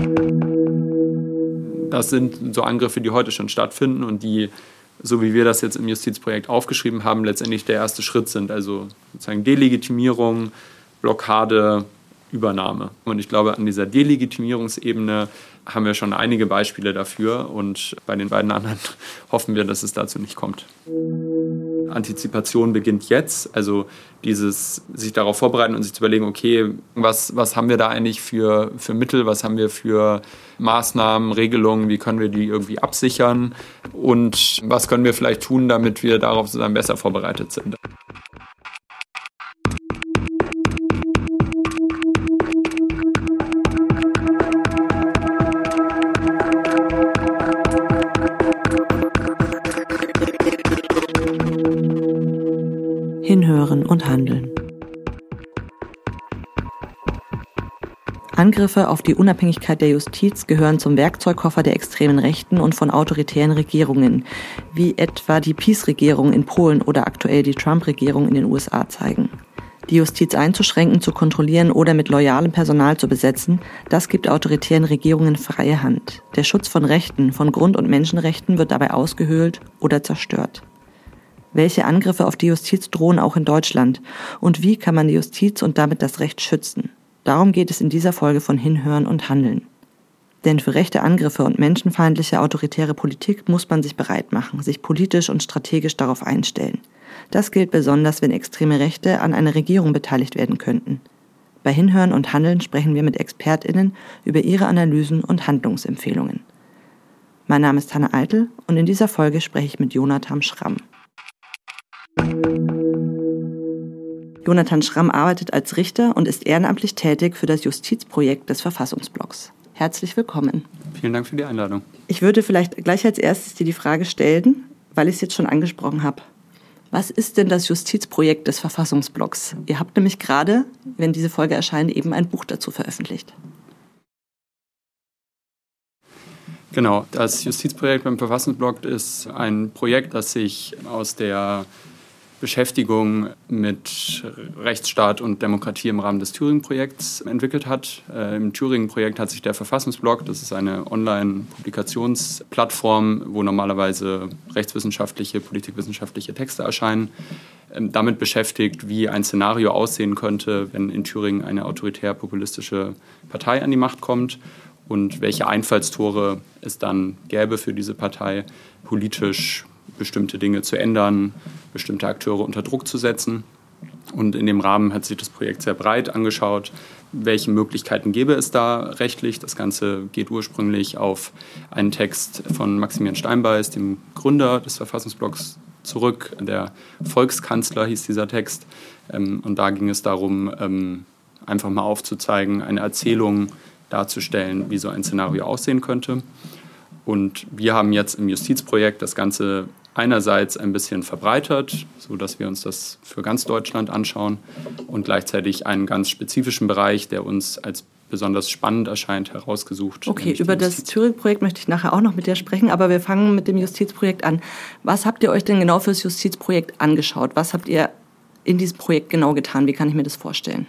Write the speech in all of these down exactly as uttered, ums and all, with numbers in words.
Das sind so Angriffe, die heute schon stattfinden und die, so wie wir das jetzt im Justizprojekt aufgeschrieben haben, letztendlich der erste Schritt sind. Also sozusagen Delegitimierung, Blockade, Übernahme. Und ich glaube, an dieser Delegitimierungsebene haben wir schon einige Beispiele dafür und bei den beiden anderen hoffen wir, dass es dazu nicht kommt. Antizipation beginnt jetzt, also dieses sich darauf vorbereiten und sich zu überlegen, okay, was, was haben wir da eigentlich für, für Mittel, was haben wir für Maßnahmen, Regelungen, wie können wir die irgendwie absichern und was können wir vielleicht tun, damit wir darauf sozusagen besser vorbereitet sind. Hinhören und handeln. Angriffe auf die Unabhängigkeit der Justiz gehören zum Werkzeugkoffer der extremen Rechten und von autoritären Regierungen, wie etwa die PiS-Regierung in Polen oder aktuell die Trump-Regierung in den U S A zeigen. Die Justiz einzuschränken, zu kontrollieren oder mit loyalem Personal zu besetzen, das gibt autoritären Regierungen freie Hand. Der Schutz von Rechten, von Grund- und Menschenrechten wird dabei ausgehöhlt oder zerstört. Welche Angriffe auf die Justiz drohen auch in Deutschland? Und wie kann man die Justiz und damit das Recht schützen? Darum geht es in dieser Folge von Hinhören und Handeln. Denn für rechte Angriffe und menschenfeindliche autoritäre Politik muss man sich bereit machen, sich politisch und strategisch darauf einstellen. Das gilt besonders, wenn extreme Rechte an einer Regierung beteiligt werden könnten. Bei Hinhören und Handeln sprechen wir mit ExpertInnen über ihre Analysen und Handlungsempfehlungen. Mein Name ist Hanne Eitel und in dieser Folge spreche ich mit Jonathan Schramm. Jonathan Schramm arbeitet als Richter und ist ehrenamtlich tätig für das Justizprojekt des Verfassungsblocks. Herzlich willkommen. Vielen Dank für die Einladung. Ich würde vielleicht gleich als erstes dir die Frage stellen, weil ich es jetzt schon angesprochen habe. Was ist denn das Justizprojekt des Verfassungsblocks? Ihr habt nämlich gerade, wenn diese Folge erscheint, eben ein Buch dazu veröffentlicht. Genau, das Justizprojekt beim Verfassungsblock ist ein Projekt, das sich aus der Beschäftigung mit Rechtsstaat und Demokratie im Rahmen des Thüringen-Projekts entwickelt hat. Äh, Im Thüringen-Projekt hat sich der Verfassungsblog, das ist eine Online-Publikationsplattform, wo normalerweise rechtswissenschaftliche, politikwissenschaftliche Texte erscheinen, äh, damit beschäftigt, wie ein Szenario aussehen könnte, wenn in Thüringen eine autoritär-populistische Partei an die Macht kommt und welche Einfallstore es dann gäbe für diese Partei, politisch bestimmte Dinge zu ändern, bestimmte Akteure unter Druck zu setzen. Und in dem Rahmen hat sich das Projekt sehr breit angeschaut, welche Möglichkeiten gäbe es da rechtlich. Das Ganze geht ursprünglich auf einen Text von Maximilian Steinbeis, dem Gründer des Verfassungsblocks, zurück. Der Volkskanzler hieß dieser Text. Und da ging es darum, einfach mal aufzuzeigen, eine Erzählung darzustellen, wie so ein Szenario aussehen könnte. Und wir haben jetzt im Justizprojekt das Ganze einerseits ein bisschen verbreitert, sodass wir uns das für ganz Deutschland anschauen und gleichzeitig einen ganz spezifischen Bereich, der uns als besonders spannend erscheint, herausgesucht. Okay, über das Thüringen-Projekt möchte ich nachher auch noch mit dir sprechen, aber wir fangen mit dem Justizprojekt an. Was habt ihr euch denn genau für das Justizprojekt angeschaut? Was habt ihr in diesem Projekt genau getan? Wie kann ich mir das vorstellen?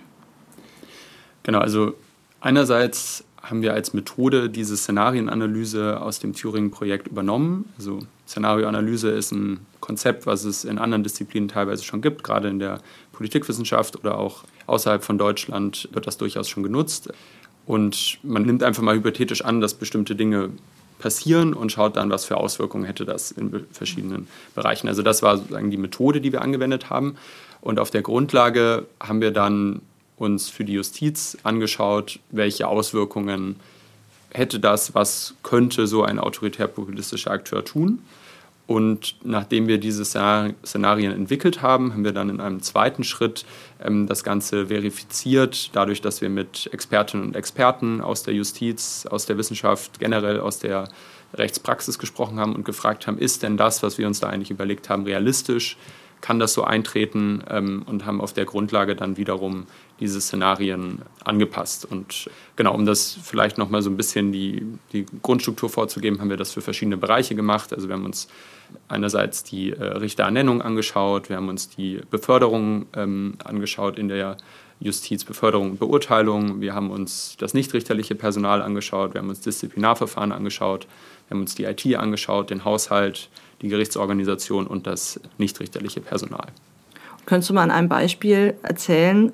Genau, also einerseits haben wir als Methode diese Szenarienanalyse aus dem Thüringen-Projekt übernommen. Also Szenarioanalyse ist ein Konzept, was es in anderen Disziplinen teilweise schon gibt, gerade in der Politikwissenschaft oder auch außerhalb von Deutschland wird das durchaus schon genutzt. Und man nimmt einfach mal hypothetisch an, dass bestimmte Dinge passieren und schaut dann, was für Auswirkungen hätte das in verschiedenen Bereichen. Also das war sozusagen die Methode, die wir angewendet haben. Und auf der Grundlage haben wir dann uns für die Justiz angeschaut, welche Auswirkungen hätte das, was könnte so ein autoritär-populistischer Akteur tun. Und nachdem wir diese Szenarien entwickelt haben, haben wir dann in einem zweiten Schritt ähm, das Ganze verifiziert, dadurch, dass wir mit Expertinnen und Experten aus der Justiz, aus der Wissenschaft, generell aus der Rechtspraxis gesprochen haben und gefragt haben, ist denn das, was wir uns da eigentlich überlegt haben, realistisch? kann das so eintreten ähm, und haben auf der Grundlage dann wiederum diese Szenarien angepasst. Und genau, um das vielleicht nochmal so ein bisschen die, die Grundstruktur vorzugeben, haben wir das für verschiedene Bereiche gemacht. Also wir haben uns einerseits die äh, Richterernennung angeschaut, wir haben uns die Beförderung ähm, angeschaut in der Justiz, Beförderung und Beurteilung. Wir haben uns das nichtrichterliche Personal angeschaut, wir haben uns Disziplinarverfahren angeschaut, wir haben uns die I T angeschaut, den Haushalt, die Gerichtsorganisation und das nichtrichterliche Personal. Könntest du mal an einem Beispiel erzählen,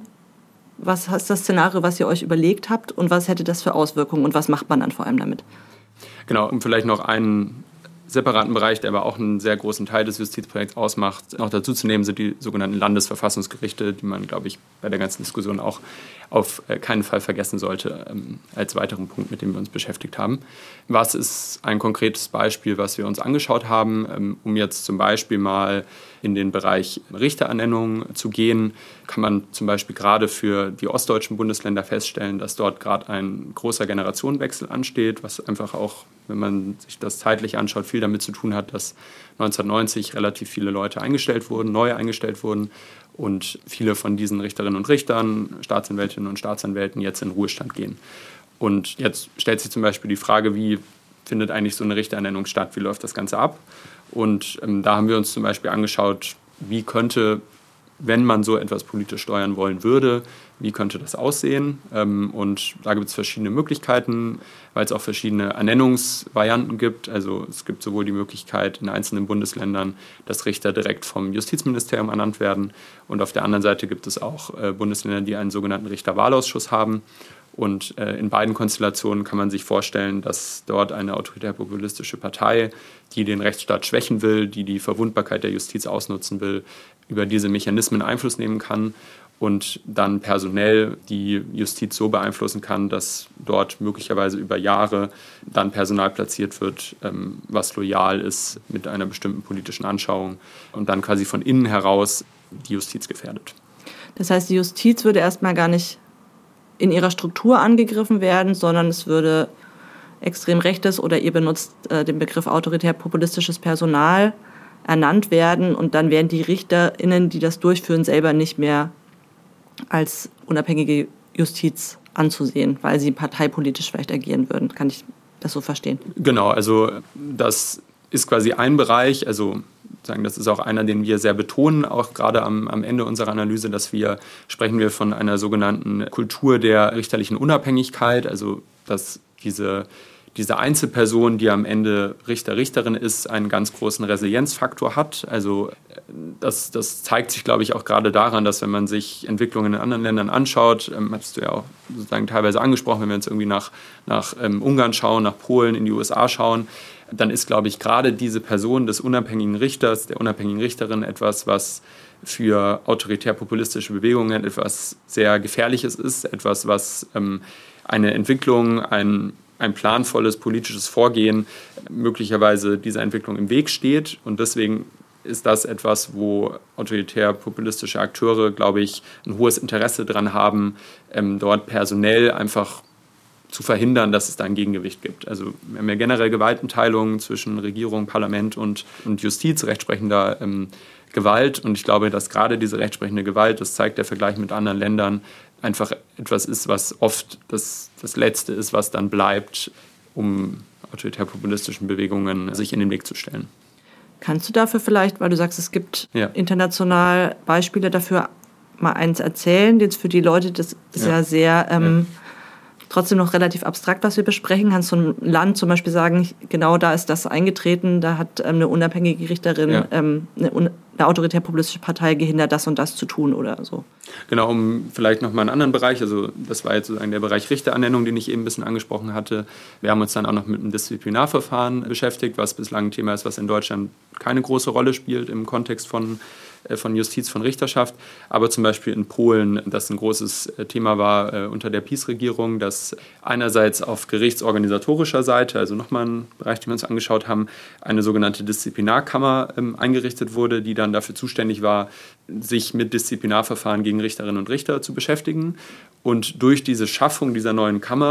was ist das Szenario, was ihr euch überlegt habt und was hätte das für Auswirkungen und was macht man dann vor allem damit? Genau, um vielleicht noch einen separaten Bereich, der aber auch einen sehr großen Teil des Justizprojekts ausmacht, noch dazu zu nehmen, sind die sogenannten Landesverfassungsgerichte, die man, glaube ich, bei der ganzen Diskussion auch auf keinen Fall vergessen sollte, ähm, als weiteren Punkt, mit dem wir uns beschäftigt haben. Was ist ein konkretes Beispiel, was wir uns angeschaut haben, ähm, um jetzt zum Beispiel mal in den Bereich Richterernennung zu gehen, kann man zum Beispiel gerade für die ostdeutschen Bundesländer feststellen, dass dort gerade ein großer Generationenwechsel ansteht, was einfach auch, wenn man sich das zeitlich anschaut, viel damit zu tun hat, dass neunzehnhundertneunzig relativ viele Leute eingestellt wurden, neu eingestellt wurden und viele von diesen Richterinnen und Richtern, Staatsanwältinnen und Staatsanwälten jetzt in Ruhestand gehen. Und jetzt stellt sich zum Beispiel die Frage, wie findet eigentlich so eine Richterernennung statt, wie läuft das Ganze ab? Und ähm, da haben wir uns zum Beispiel angeschaut, wie könnte, wenn man so etwas politisch steuern wollen würde, wie könnte das aussehen? Ähm, und da gibt es verschiedene Möglichkeiten, weil es auch verschiedene Ernennungsvarianten gibt. Also es gibt sowohl die Möglichkeit in einzelnen Bundesländern, dass Richter direkt vom Justizministerium ernannt werden. Und auf der anderen Seite gibt es auch äh, Bundesländer, die einen sogenannten Richterwahlausschuss haben. Und äh, in beiden Konstellationen kann man sich vorstellen, dass dort eine autoritär-populistische Partei, die den Rechtsstaat schwächen will, die die Verwundbarkeit der Justiz ausnutzen will, über diese Mechanismen Einfluss nehmen kann und dann personell die Justiz so beeinflussen kann, dass dort möglicherweise über Jahre dann Personal platziert wird, ähm, was loyal ist mit einer bestimmten politischen Anschauung und dann quasi von innen heraus die Justiz gefährdet. Das heißt, die Justiz würde erstmal gar nicht in ihrer Struktur angegriffen werden, sondern es würde extrem rechtes oder ihr benutzt äh, den Begriff autoritär-populistisches Personal ernannt werden und dann werden die RichterInnen, die das durchführen, selber nicht mehr als unabhängige Justiz anzusehen, weil sie parteipolitisch vielleicht agieren würden. Kann ich das so verstehen? Genau, also das ist quasi ein Bereich, also sagen, das ist auch einer, den wir sehr betonen, auch gerade am, am Ende unserer Analyse, dass wir, sprechen wir von einer sogenannten Kultur der richterlichen Unabhängigkeit, also dass diese, diese Einzelperson, die am Ende Richter, Richterin ist, einen ganz großen Resilienzfaktor hat. Also das, das zeigt sich, glaube ich, auch gerade daran, dass wenn man sich Entwicklungen in anderen Ländern anschaut, ähm, hast du ja auch sozusagen teilweise angesprochen, wenn wir jetzt irgendwie nach, nach ähm, Ungarn schauen, nach Polen, in die U S A schauen, dann ist, glaube ich, gerade diese Person des unabhängigen Richters, der unabhängigen Richterin etwas, was für autoritär-populistische Bewegungen etwas sehr Gefährliches ist, etwas, was ähm, eine Entwicklung, ein, ein planvolles politisches Vorgehen möglicherweise dieser Entwicklung im Weg steht. Und deswegen ist das etwas, wo autoritär-populistische Akteure, glaube ich, ein hohes Interesse daran haben, ähm, dort personell einfach zu verhindern, dass es da ein Gegengewicht gibt. Also wir haben ja generell Gewaltenteilungen zwischen Regierung, Parlament und, und Justiz, rechtsprechender ähm, Gewalt. Und ich glaube, dass gerade diese rechtsprechende Gewalt, das zeigt der Vergleich mit anderen Ländern, einfach etwas ist, was oft das, das Letzte ist, was dann bleibt, um autoritär-populistischen Bewegungen sich in den Weg zu stellen. Kannst du dafür vielleicht, weil du sagst, es gibt ja international Beispiele dafür, mal eins erzählen, jetzt für die Leute, das ist ja, ja sehr ähm, ja. trotzdem noch relativ abstrakt, was wir besprechen. Kannst du ein Land zum Beispiel sagen, genau da ist das eingetreten, da hat ähm, eine unabhängige Richterin, ja. ähm, eine, eine autoritär-populistische Partei gehindert, das und das zu tun oder so? Genau, um vielleicht noch mal einen anderen Bereich, also das war jetzt sozusagen der Bereich Richterernennung, den ich eben ein bisschen angesprochen hatte. Wir haben uns dann auch noch mit einem Disziplinarverfahren beschäftigt, was bislang ein Thema ist, was in Deutschland keine große Rolle spielt im Kontext von von Justiz, von Richterschaft, aber zum Beispiel in Polen, das ein großes Thema war äh, unter der PiS-Regierung, dass einerseits auf gerichtsorganisatorischer Seite, also nochmal ein Bereich, den wir uns angeschaut haben, eine sogenannte Disziplinarkammer ähm, eingerichtet wurde, die dann dafür zuständig war, sich mit Disziplinarverfahren gegen Richterinnen und Richter zu beschäftigen. Und durch diese Schaffung dieser neuen Kammer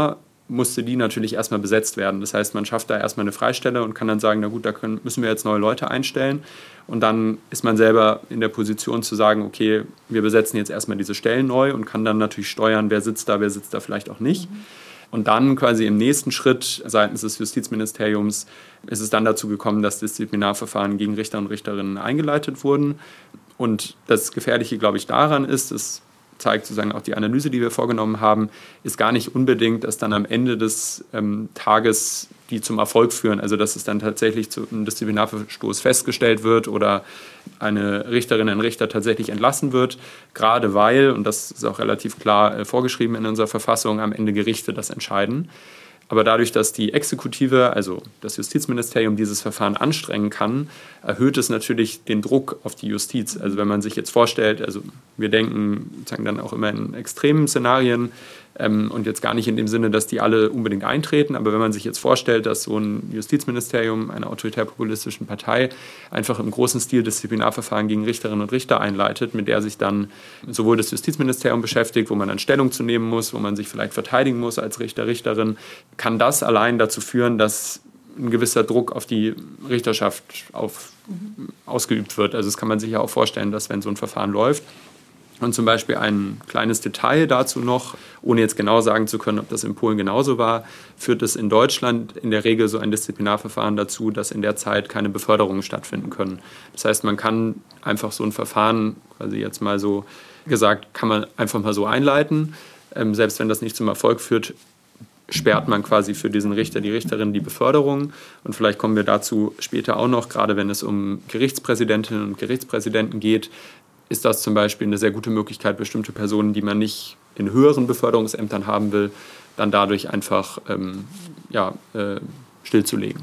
musste die natürlich erstmal besetzt werden. Das heißt, man schafft da erstmal eine Freistelle und kann dann sagen, na gut, da können, müssen wir jetzt neue Leute einstellen. Und dann ist man selber in der Position zu sagen, okay, wir besetzen jetzt erstmal diese Stellen neu und kann dann natürlich steuern, wer sitzt da, wer sitzt da vielleicht auch nicht. Mhm. Und dann quasi im nächsten Schritt seitens des Justizministeriums ist es dann dazu gekommen, dass Disziplinarverfahren gegen Richter und Richterinnen eingeleitet wurden. Und das Gefährliche, glaube ich, daran ist, das zeigt sozusagen auch die Analyse, die wir vorgenommen haben, ist gar nicht unbedingt, dass dann am Ende des ähm, Tages die zum Erfolg führen, also dass es dann tatsächlich zu einem Disziplinarverstoß festgestellt wird oder eine Richterin, ein Richter tatsächlich entlassen wird, gerade weil, und das ist auch relativ klar äh, vorgeschrieben in unserer Verfassung, am Ende Gerichte das entscheiden. Aber dadurch, dass die Exekutive, also das Justizministerium, dieses Verfahren anstrengen kann, erhöht es natürlich den Druck auf die Justiz. Also wenn man sich jetzt vorstellt, also wir denken sozusagen dann auch immer in extremen Szenarien ähm, und jetzt gar nicht in dem Sinne, dass die alle unbedingt eintreten, aber wenn man sich jetzt vorstellt, dass so ein Justizministerium einer autoritär-populistischen Partei einfach im großen Stil Disziplinarverfahren gegen Richterinnen und Richter einleitet, mit der sich dann sowohl das Justizministerium beschäftigt, wo man dann Stellung zu nehmen muss, wo man sich vielleicht verteidigen muss als Richter, Richterin, kann das allein dazu führen, dass ein gewisser Druck auf die Richterschaft auf, ausgeübt wird. Also das kann man sich ja auch vorstellen, dass wenn so ein Verfahren läuft, und zum Beispiel ein kleines Detail dazu noch, ohne jetzt genau sagen zu können, ob das in Polen genauso war, führt es in Deutschland in der Regel so ein Disziplinarverfahren dazu, dass in der Zeit keine Beförderungen stattfinden können. Das heißt, man kann einfach so ein Verfahren, quasi jetzt mal so gesagt, kann man einfach mal so einleiten. Ähm, selbst wenn das nicht zum Erfolg führt, sperrt man quasi für diesen Richter, die Richterin die Beförderung. Und vielleicht kommen wir dazu später auch noch, gerade wenn es um Gerichtspräsidentinnen und Gerichtspräsidenten geht, ist das zum Beispiel eine sehr gute Möglichkeit, bestimmte Personen, die man nicht in höheren Beförderungsämtern haben will, dann dadurch einfach ähm, ja, äh, stillzulegen.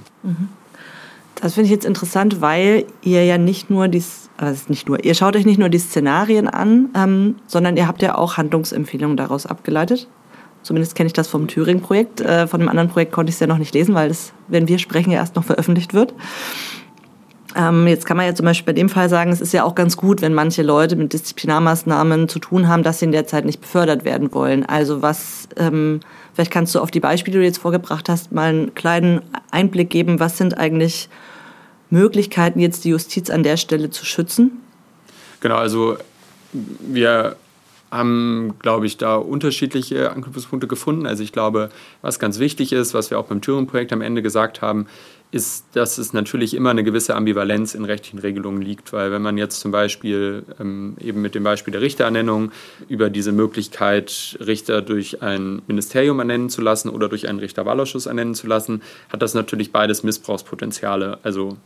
Das finde ich jetzt interessant, weil ihr ja nicht nur die, also nicht nur, ihr schaut euch nicht nur die Szenarien an, ähm, sondern ihr habt ja auch Handlungsempfehlungen daraus abgeleitet. Zumindest kenne ich das vom Thüringen-Projekt. Äh, von dem anderen Projekt konnte ich es ja noch nicht lesen, weil es, wenn wir sprechen, ja erst noch veröffentlicht wird. Ähm, jetzt kann man ja zum Beispiel bei dem Fall sagen, es ist ja auch ganz gut, wenn manche Leute mit Disziplinarmaßnahmen zu tun haben, dass sie in der Zeit nicht befördert werden wollen. Also was, ähm, vielleicht kannst du auf die Beispiele, die du jetzt vorgebracht hast, mal einen kleinen Einblick geben. Was sind eigentlich Möglichkeiten, jetzt die Justiz an der Stelle zu schützen? Genau, also wir haben, glaube ich, da unterschiedliche Anknüpfungspunkte gefunden. Also ich glaube, was ganz wichtig ist, was wir auch beim Thüringen-Projekt am Ende gesagt haben, ist, dass es natürlich immer eine gewisse Ambivalenz in rechtlichen Regelungen liegt. Weil wenn man jetzt zum Beispiel ähm, eben mit dem Beispiel der Richterernennung über diese Möglichkeit, Richter durch ein Ministerium ernennen zu lassen oder durch einen Richterwahlausschuss ernennen zu lassen, hat das natürlich beides Missbrauchspotenziale. Also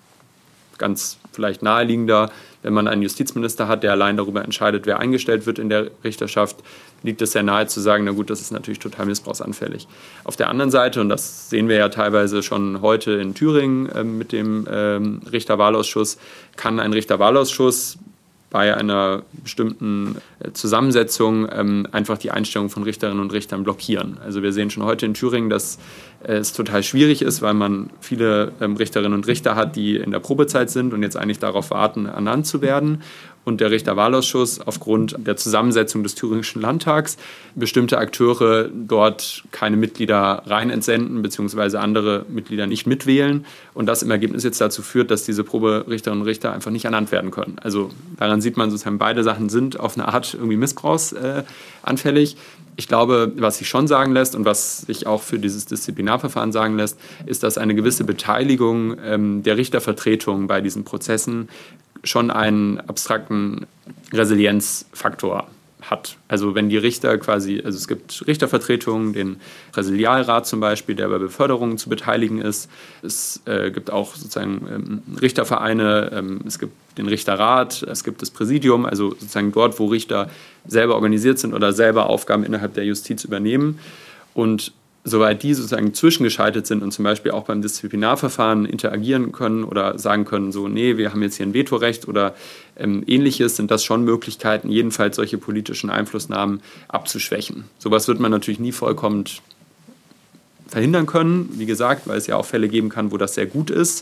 ganz vielleicht naheliegender, wenn man einen Justizminister hat, der allein darüber entscheidet, wer eingestellt wird in der Richterschaft, liegt es sehr nahe zu sagen, na gut, das ist natürlich total missbrauchsanfällig. Auf der anderen Seite, und das sehen wir ja teilweise schon heute in Thüringen äh, mit dem ähm, Richterwahlausschuss, kann ein Richterwahlausschuss bei einer bestimmten Zusammensetzung ähm, einfach die Einstellung von Richterinnen und Richtern blockieren. Also wir sehen schon heute in Thüringen, dass äh, es total schwierig ist, weil man viele ähm, Richterinnen und Richter hat, die in der Probezeit sind und jetzt eigentlich darauf warten, ernannt zu werden. Und der Richterwahlausschuss aufgrund der Zusammensetzung des Thüringischen Landtags bestimmte Akteure dort keine Mitglieder rein entsenden, beziehungsweise andere Mitglieder nicht mitwählen. Und das im Ergebnis jetzt dazu führt, dass diese Proberichterinnen und Richter einfach nicht ernannt werden können. Also daran sieht man sozusagen, beide Sachen sind auf eine Art irgendwie missbrauchsanfällig. Ich glaube, was sich schon sagen lässt und was sich auch für dieses Disziplinarverfahren sagen lässt, ist, dass eine gewisse Beteiligung ähm, der Richtervertretung bei diesen Prozessen schon einen abstrakten Resilienzfaktor hat. Also wenn die Richter quasi, also es gibt Richtervertretungen, den Präsidialrat zum Beispiel, der bei Beförderungen zu beteiligen ist. Es äh, gibt auch sozusagen ähm, Richtervereine, ähm, es gibt den Richterrat, es gibt das Präsidium, also sozusagen dort, wo Richter selber organisiert sind oder selber Aufgaben innerhalb der Justiz übernehmen. Und soweit die sozusagen zwischengeschaltet sind und zum Beispiel auch beim Disziplinarverfahren interagieren können oder sagen können, so, nee, wir haben jetzt hier ein Vetorecht oder ähm, ähnliches, sind das schon Möglichkeiten, jedenfalls solche politischen Einflussnahmen abzuschwächen. Sowas wird man natürlich nie vollkommen verhindern können, wie gesagt, weil es ja auch Fälle geben kann, wo das sehr gut ist.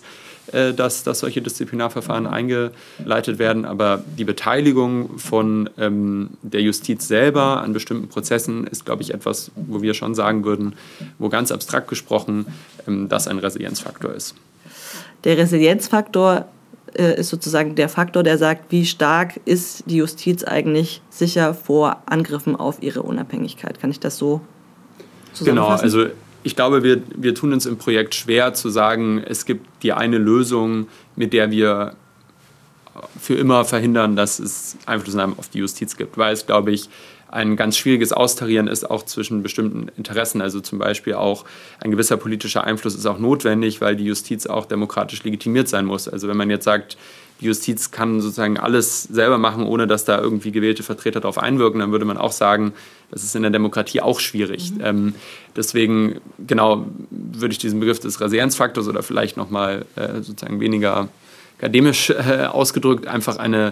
äh, dass, dass solche Disziplinarverfahren eingeleitet werden. Aber die Beteiligung von ähm, der Justiz selber an bestimmten Prozessen ist, glaube ich, etwas, wo wir schon sagen würden, wo ganz abstrakt gesprochen ähm, das ein Resilienzfaktor ist. Der Resilienzfaktor äh, ist sozusagen der Faktor, der sagt, wie stark ist die Justiz eigentlich sicher vor Angriffen auf ihre Unabhängigkeit. Kann ich das so zusammenfassen? Genau, also ich glaube, wir, wir tun uns im Projekt schwer zu sagen, es gibt die eine Lösung, mit der wir für immer verhindern, dass es Einflussnahme auf die Justiz gibt, weil es, glaube ich, ein ganz schwieriges Austarieren ist auch zwischen bestimmten Interessen. Also zum Beispiel auch ein gewisser politischer Einfluss ist auch notwendig, weil die Justiz auch demokratisch legitimiert sein muss. Also wenn man jetzt sagt, die Justiz kann sozusagen alles selber machen, ohne dass da irgendwie gewählte Vertreter darauf einwirken, dann würde man auch sagen, das ist in der Demokratie auch schwierig. Mhm. Ähm, deswegen, genau, würde ich diesen Begriff des Resilienzfaktors oder vielleicht nochmal äh, sozusagen weniger akademisch äh, ausgedrückt, einfach eine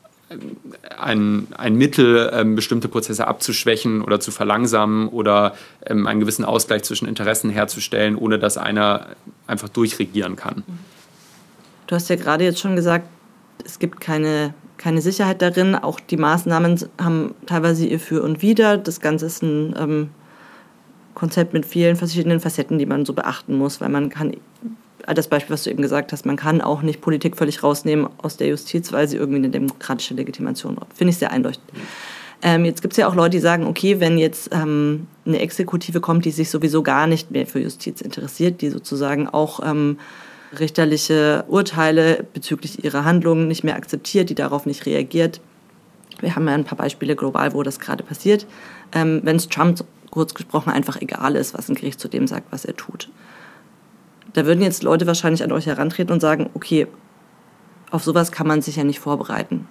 Ein, ein Mittel, ähm, bestimmte Prozesse abzuschwächen oder zu verlangsamen oder ähm, einen gewissen Ausgleich zwischen Interessen herzustellen, ohne dass einer einfach durchregieren kann. Du hast ja gerade jetzt schon gesagt, es gibt keine, keine Sicherheit darin. Auch die Maßnahmen haben teilweise ihr Für und Wider. Das Ganze ist ein ähm, Konzept mit vielen verschiedenen Facetten, die man so beachten muss, weil man kann... Das Beispiel, was du eben gesagt hast, man kann auch nicht Politik völlig rausnehmen aus der Justiz, weil sie irgendwie eine demokratische Legitimation braucht. Finde ich sehr einleuchtend. Ähm, jetzt gibt es ja auch Leute, die sagen, okay, wenn jetzt ähm, eine Exekutive kommt, die sich sowieso gar nicht mehr für Justiz interessiert, die sozusagen auch ähm, richterliche Urteile bezüglich ihrer Handlungen nicht mehr akzeptiert, die darauf nicht reagiert. Wir haben ja ein paar Beispiele global, wo das gerade passiert. Ähm, wenn es Trump, kurz gesprochen, einfach egal ist, was ein Gericht zu dem sagt, was er tut. Da würden jetzt Leute wahrscheinlich an euch herantreten und sagen, okay, auf sowas kann man sich ja nicht vorbereiten.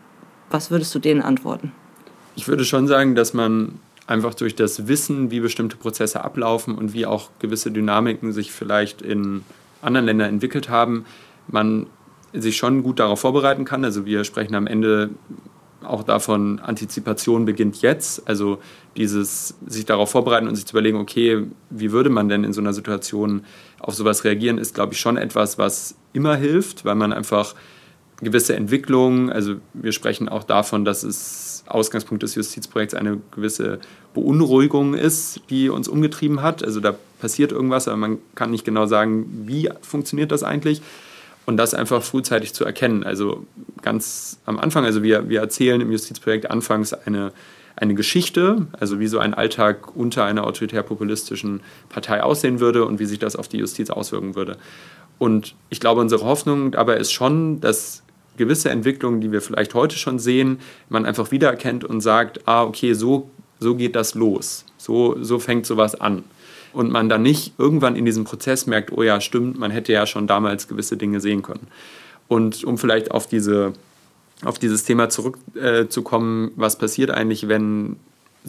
Was würdest du denen antworten? Ich würde schon sagen, dass man einfach durch das Wissen, wie bestimmte Prozesse ablaufen und wie auch gewisse Dynamiken sich vielleicht in anderen Ländern entwickelt haben, man sich schon gut darauf vorbereiten kann. Also wir sprechen am Ende auch davon, Antizipation beginnt jetzt. Also dieses sich darauf vorbereiten und sich zu überlegen, okay, wie würde man denn in so einer Situation auf sowas reagieren, ist, glaube ich, schon etwas, was immer hilft, weil man einfach gewisse Entwicklungen, also wir sprechen auch davon, dass es Ausgangspunkt des Justizprojekts eine gewisse Beunruhigung ist, die uns umgetrieben hat. Also da passiert irgendwas, aber man kann nicht genau sagen, wie funktioniert das eigentlich. Und das einfach frühzeitig zu erkennen. Also ganz am Anfang, also wir, wir erzählen im Justizprojekt anfangs eine, eine Geschichte, also wie so ein Alltag unter einer autoritär-populistischen Partei aussehen würde und wie sich das auf die Justiz auswirken würde. Und ich glaube, unsere Hoffnung dabei ist schon, dass gewisse Entwicklungen, die wir vielleicht heute schon sehen, man einfach wiedererkennt und sagt, ah, okay, so, so geht das los, so, so fängt sowas an. Und man dann nicht irgendwann in diesem Prozess merkt, oh ja, stimmt, man hätte ja schon damals gewisse Dinge sehen können. Und um vielleicht auf, diese, auf dieses Thema zurückzukommen, äh, was passiert eigentlich, wenn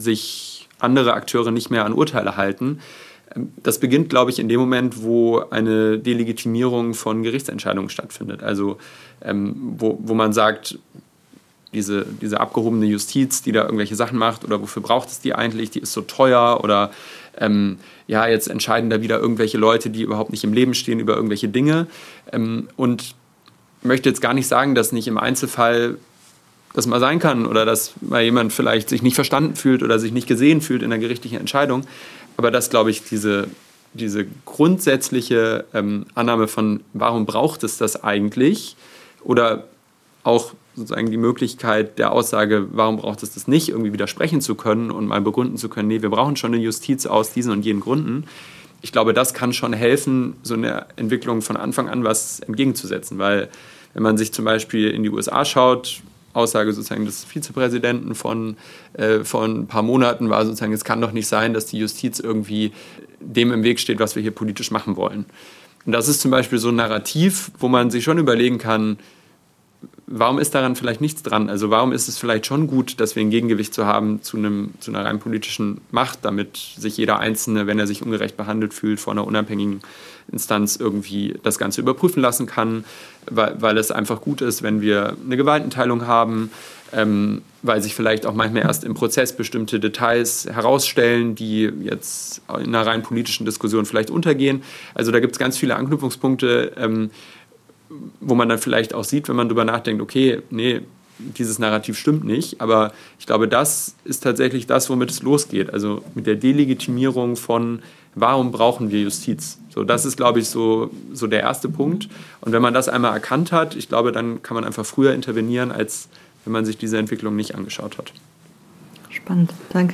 sich andere Akteure nicht mehr an Urteile halten, das beginnt, glaube ich, in dem Moment, wo eine Delegitimierung von Gerichtsentscheidungen stattfindet. Also ähm, wo, wo man sagt, diese, diese abgehobene Justiz, die da irgendwelche Sachen macht, oder wofür braucht es die eigentlich, die ist so teuer, oder ähm, ja, jetzt entscheiden da wieder irgendwelche Leute, die überhaupt nicht im Leben stehen, über irgendwelche Dinge. Ähm, und ich möchte jetzt gar nicht sagen, dass nicht im Einzelfall das mal sein kann oder dass mal jemand vielleicht sich nicht verstanden fühlt oder sich nicht gesehen fühlt in der gerichtlichen Entscheidung. Aber dass, glaube ich, diese, diese grundsätzliche ähm, Annahme von, warum braucht es das eigentlich, oder auch sozusagen die Möglichkeit der Aussage, warum braucht es das nicht, irgendwie widersprechen zu können und mal begründen zu können, nee, wir brauchen schon eine Justiz aus diesen und jenen Gründen. Ich glaube, das kann schon helfen, so eine Entwicklung von Anfang an was entgegenzusetzen, weil wenn man sich zum Beispiel in die U S A schaut, Aussage sozusagen des Vizepräsidenten von, äh, von ein paar Monaten war sozusagen, es kann doch nicht sein, dass die Justiz irgendwie dem im Weg steht, was wir hier politisch machen wollen. Und das ist zum Beispiel so ein Narrativ, wo man sich schon überlegen kann, warum ist daran vielleicht nichts dran? Also warum ist es vielleicht schon gut, dass wir ein Gegengewicht zu haben zu, einem, zu einer rein politischen Macht, damit sich jeder Einzelne, wenn er sich ungerecht behandelt fühlt, vor einer unabhängigen Instanz irgendwie das Ganze überprüfen lassen kann, weil, weil es einfach gut ist, wenn wir eine Gewaltenteilung haben, ähm, weil sich vielleicht auch manchmal erst im Prozess bestimmte Details herausstellen, die jetzt in einer rein politischen Diskussion vielleicht untergehen. Also da gibt es ganz viele Anknüpfungspunkte, ähm, wo man dann vielleicht auch sieht, wenn man drüber nachdenkt, okay, nee, dieses Narrativ stimmt nicht, aber ich glaube, das ist tatsächlich das, womit es losgeht, also mit der Delegitimierung von, warum brauchen wir Justiz? So, das ist, glaube ich, so, so der erste Punkt. Und wenn man das einmal erkannt hat, ich glaube, dann kann man einfach früher intervenieren, als wenn man sich diese Entwicklung nicht angeschaut hat. Spannend, danke.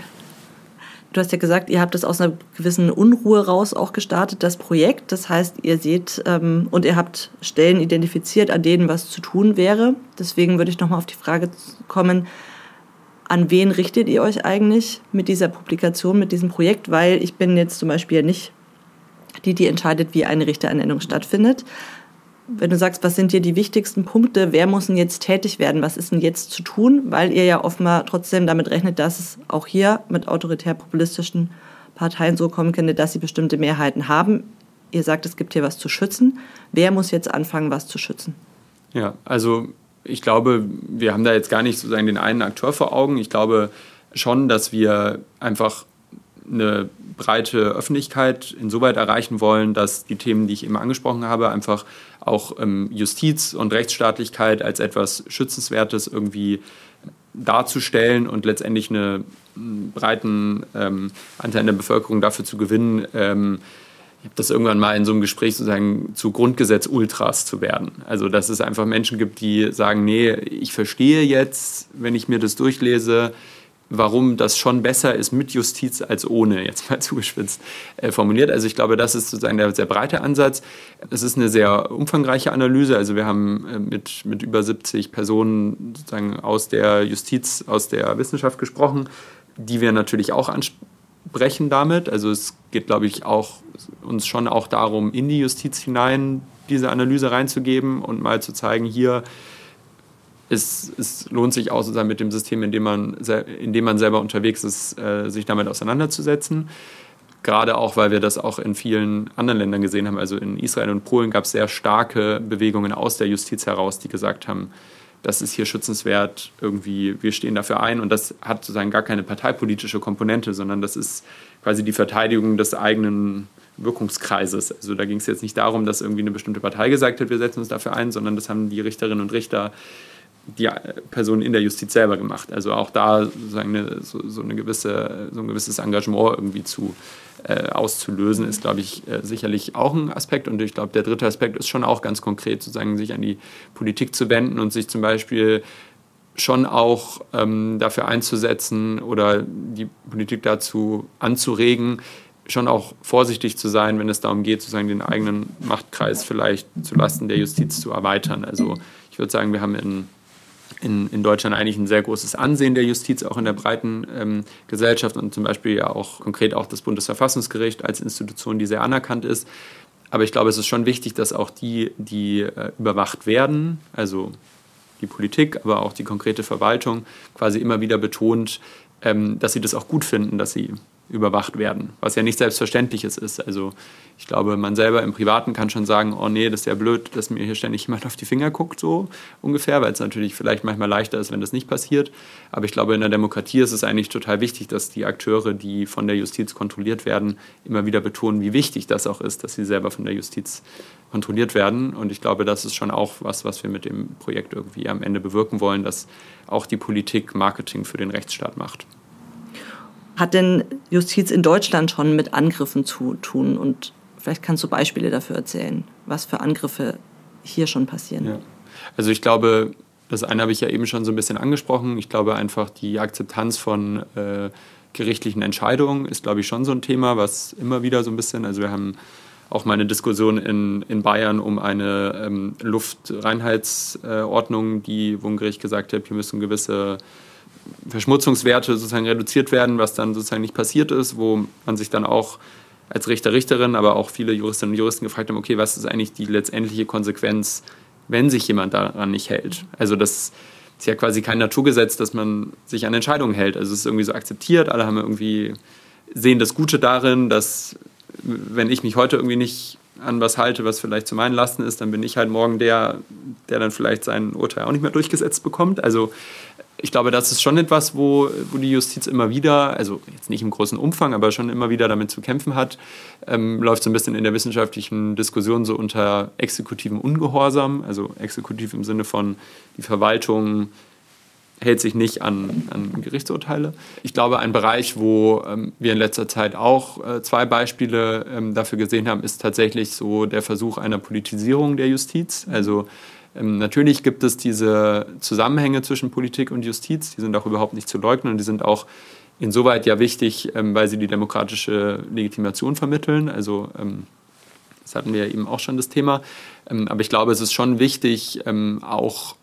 Du hast ja gesagt, ihr habt das aus einer gewissen Unruhe raus auch gestartet, das Projekt. Das heißt, ihr seht ähm, und ihr habt Stellen identifiziert, an denen was zu tun wäre. Deswegen würde ich nochmal auf die Frage kommen, an wen richtet ihr euch eigentlich mit dieser Publikation, mit diesem Projekt? Weil ich bin jetzt zum Beispiel ja nicht die, die entscheidet, wie eine Richterernennung stattfindet. Wenn du sagst, was sind dir die wichtigsten Punkte, wer muss denn jetzt tätig werden, was ist denn jetzt zu tun, weil ihr ja offenbar trotzdem damit rechnet, dass es auch hier mit autoritär-populistischen Parteien so kommen könnte, dass sie bestimmte Mehrheiten haben. Ihr sagt, es gibt hier was zu schützen. Wer muss jetzt anfangen, was zu schützen? Ja, also ich glaube, wir haben da jetzt gar nicht sozusagen den einen Akteur vor Augen. Ich glaube schon, dass wir einfach eine breite Öffentlichkeit insoweit erreichen wollen, dass die Themen, die ich eben angesprochen habe, einfach auch ähm, Justiz und Rechtsstaatlichkeit als etwas Schützenswertes irgendwie darzustellen und letztendlich eine, einen breiten ähm, Anteil in der Bevölkerung dafür zu gewinnen, ähm, ich habe das irgendwann mal in so einem Gespräch sozusagen zu Grundgesetz-Ultras zu werden. Also dass es einfach Menschen gibt, die sagen, nee, ich verstehe jetzt, wenn ich mir das durchlese, warum das schon besser ist mit Justiz als ohne, jetzt mal zugespitzt äh, formuliert. Also ich glaube, das ist sozusagen der sehr breite Ansatz. Es ist eine sehr umfangreiche Analyse. Also wir haben äh, mit, mit über siebzig Personen sozusagen aus der Justiz, aus der Wissenschaft gesprochen, die wir natürlich auch ansprechen damit. Also es geht, glaube ich, auch uns schon auch darum, in die Justiz hinein diese Analyse reinzugeben und mal zu zeigen, hier, Es, es lohnt sich auch sozusagen mit dem System, in dem man, in dem man selber unterwegs ist, äh, sich damit auseinanderzusetzen. Gerade auch, weil wir das auch in vielen anderen Ländern gesehen haben. Also in Israel und Polen gab es sehr starke Bewegungen aus der Justiz heraus, die gesagt haben, das ist hier schützenswert, irgendwie, wir stehen dafür ein. Und das hat sozusagen gar keine parteipolitische Komponente, sondern das ist quasi die Verteidigung des eigenen Wirkungskreises. Also da ging es jetzt nicht darum, dass irgendwie eine bestimmte Partei gesagt hat, wir setzen uns dafür ein, sondern das haben die Richterinnen und Richter, die Personen in der Justiz selber gemacht. Also auch da sozusagen eine, so, so, eine gewisse, so ein gewisses Engagement irgendwie zu, äh, auszulösen, ist, glaube ich, äh, sicherlich auch ein Aspekt. Und ich glaube, der dritte Aspekt ist schon auch ganz konkret, sozusagen sich an die Politik zu wenden und sich zum Beispiel schon auch ähm, dafür einzusetzen oder die Politik dazu anzuregen, schon auch vorsichtig zu sein, wenn es darum geht, sozusagen den eigenen Machtkreis vielleicht zulasten der Justiz zu erweitern. Also ich würde sagen, wir haben in In, in Deutschland eigentlich ein sehr großes Ansehen der Justiz, auch in der breiten ähm, Gesellschaft und zum Beispiel ja auch konkret auch das Bundesverfassungsgericht als Institution, die sehr anerkannt ist. Aber ich glaube, es ist schon wichtig, dass auch die, die äh, überwacht werden, also die Politik, aber auch die konkrete Verwaltung, quasi immer wieder betont, ähm, dass sie das auch gut finden, dass sie überwacht werden, was ja nicht Selbstverständliches ist. Also ich glaube, man selber im Privaten kann schon sagen, oh nee, das ist ja blöd, dass mir hier ständig jemand auf die Finger guckt, so ungefähr, weil es natürlich vielleicht manchmal leichter ist, wenn das nicht passiert. Aber ich glaube, in der Demokratie ist es eigentlich total wichtig, dass die Akteure, die von der Justiz kontrolliert werden, immer wieder betonen, wie wichtig das auch ist, dass sie selber von der Justiz kontrolliert werden. Und ich glaube, das ist schon auch was, was wir mit dem Projekt irgendwie am Ende bewirken wollen, dass auch die Politik Marketing für den Rechtsstaat macht. Hat denn Justiz in Deutschland schon mit Angriffen zu tun? Und vielleicht kannst du Beispiele dafür erzählen, was für Angriffe hier schon passieren. Ja. Also ich glaube, das eine habe ich ja eben schon so ein bisschen angesprochen. Ich glaube einfach, die Akzeptanz von äh, gerichtlichen Entscheidungen ist, glaube ich, schon so ein Thema, was immer wieder so ein bisschen, also wir haben auch mal eine Diskussion in, in Bayern um eine ähm, Luftreinheitsordnung, äh, die, wo ein Gericht gesagt hat, hier müssen gewisse Verschmutzungswerte sozusagen reduziert werden, was dann sozusagen nicht passiert ist, wo man sich dann auch als Richter, Richterin, aber auch viele Juristinnen und Juristen gefragt haben, okay, was ist eigentlich die letztendliche Konsequenz, wenn sich jemand daran nicht hält? Also das ist ja quasi kein Naturgesetz, dass man sich an Entscheidungen hält. Also es ist irgendwie so akzeptiert, alle haben irgendwie, sehen das Gute darin, dass wenn ich mich heute irgendwie nicht an was halte, was vielleicht zu meinen Lasten ist, dann bin ich halt morgen der, der dann vielleicht sein Urteil auch nicht mehr durchgesetzt bekommt. Also Ich glaube, das ist schon etwas, wo, wo die Justiz immer wieder, also jetzt nicht im großen Umfang, aber schon immer wieder damit zu kämpfen hat. Ähm, läuft so ein bisschen in der wissenschaftlichen Diskussion so unter exekutivem Ungehorsam, also exekutiv im Sinne von die Verwaltung hält sich nicht an, an Gerichtsurteile. Ich glaube, ein Bereich, wo ähm, wir in letzter Zeit auch äh, zwei Beispiele ähm, dafür gesehen haben, ist tatsächlich so der Versuch einer Politisierung der Justiz. Also ähm, natürlich gibt es diese Zusammenhänge zwischen Politik und Justiz, die sind auch überhaupt nicht zu leugnen und die sind auch insoweit ja wichtig, ähm, weil sie die demokratische Legitimation vermitteln. Also ähm, das hatten wir ja eben auch schon das Thema. Ähm, aber ich glaube, es ist schon wichtig, ähm, auch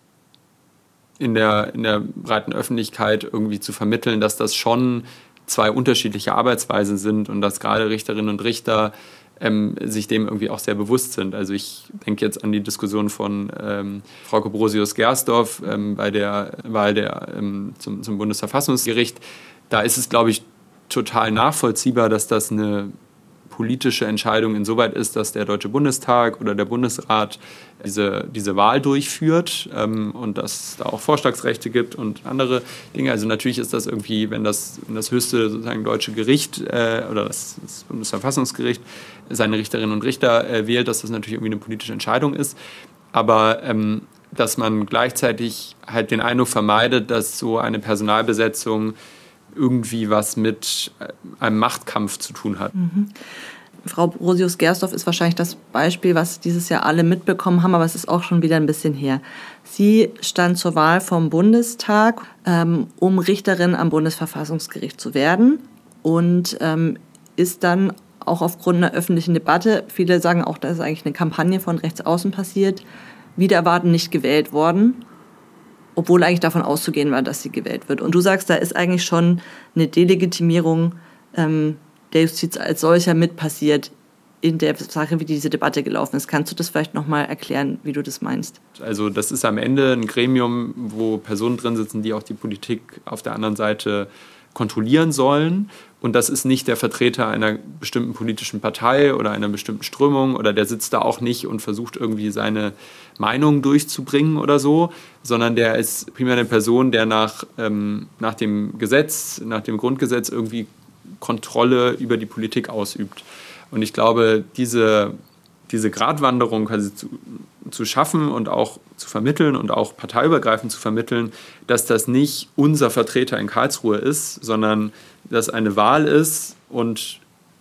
in der, in der breiten Öffentlichkeit irgendwie zu vermitteln, dass das schon zwei unterschiedliche Arbeitsweisen sind und dass gerade Richterinnen und Richter ähm, sich dem irgendwie auch sehr bewusst sind. Also ich denke jetzt an die Diskussion von ähm, Frau Brosius-Gersdorf ähm, bei der Wahl der, ähm, zum, zum Bundesverfassungsgericht. Da ist es, glaube ich, total nachvollziehbar, dass das eine politische Entscheidung insoweit ist, dass der Deutsche Bundestag oder der Bundesrat diese, diese Wahl durchführt ähm, und dass es da auch Vorschlagsrechte gibt und andere Dinge. Also natürlich ist das irgendwie, wenn das, wenn das höchste sozusagen deutsche Gericht äh, oder das, das Bundesverfassungsgericht seine Richterinnen und Richter äh, wählt, dass das natürlich irgendwie eine politische Entscheidung ist. Aber ähm, dass man gleichzeitig halt den Eindruck vermeidet, dass so eine Personalbesetzung irgendwie was mit einem Machtkampf zu tun hat. Mhm. Frau Brosius-Gersdorf ist wahrscheinlich das Beispiel, was dieses Jahr alle mitbekommen haben, aber es ist auch schon wieder ein bisschen her. Sie stand zur Wahl vom Bundestag, ähm, um Richterin am Bundesverfassungsgericht zu werden und ähm, ist dann auch aufgrund einer öffentlichen Debatte, viele sagen auch, das ist eigentlich eine Kampagne von rechts außen passiert, wider Erwarten nicht gewählt worden, obwohl eigentlich davon auszugehen war, dass sie gewählt wird. Und du sagst, da ist eigentlich schon eine Delegitimierung ähm, der Justiz als solcher mit passiert in der Sache, wie diese Debatte gelaufen ist. Kannst du das vielleicht nochmal erklären, wie du das meinst? Also das ist am Ende ein Gremium, wo Personen drin sitzen, die auch die Politik auf der anderen Seite kontrollieren sollen. Und das ist nicht der Vertreter einer bestimmten politischen Partei oder einer bestimmten Strömung oder der sitzt da auch nicht und versucht irgendwie seine Meinung durchzubringen oder so, sondern der ist primär eine Person, der nach, ähm, nach dem Gesetz, nach dem Grundgesetz irgendwie Kontrolle über die Politik ausübt. Und ich glaube, diese, diese Gratwanderung quasi zu, zu schaffen und auch zu vermitteln und auch parteiübergreifend zu vermitteln, dass das nicht unser Vertreter in Karlsruhe ist, sondern dass eine Wahl ist und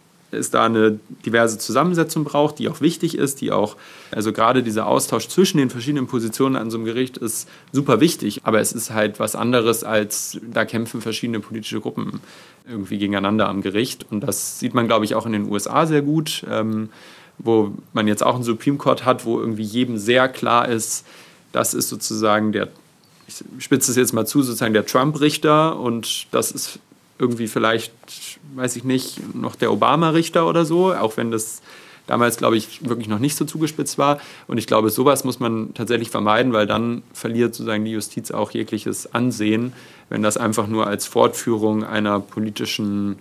es da eine diverse Zusammensetzung braucht, die auch wichtig ist, die auch, also gerade dieser Austausch zwischen den verschiedenen Positionen an so einem Gericht ist super wichtig, aber es ist halt was anderes als, da kämpfen verschiedene politische Gruppen irgendwie gegeneinander am Gericht und das sieht man, glaube ich, auch in den U S A sehr gut, ähm, wo man jetzt auch einen Supreme Court hat, wo irgendwie jedem sehr klar ist, das ist sozusagen der, ich spitze es jetzt mal zu, sozusagen der Trump-Richter und das ist irgendwie vielleicht, weiß ich nicht, noch der Obama-Richter oder so, auch wenn das damals, glaube ich, wirklich noch nicht so zugespitzt war. Und ich glaube, sowas muss man tatsächlich vermeiden, weil dann verliert sozusagen die Justiz auch jegliches Ansehen, wenn das einfach nur als Fortführung einer politischen,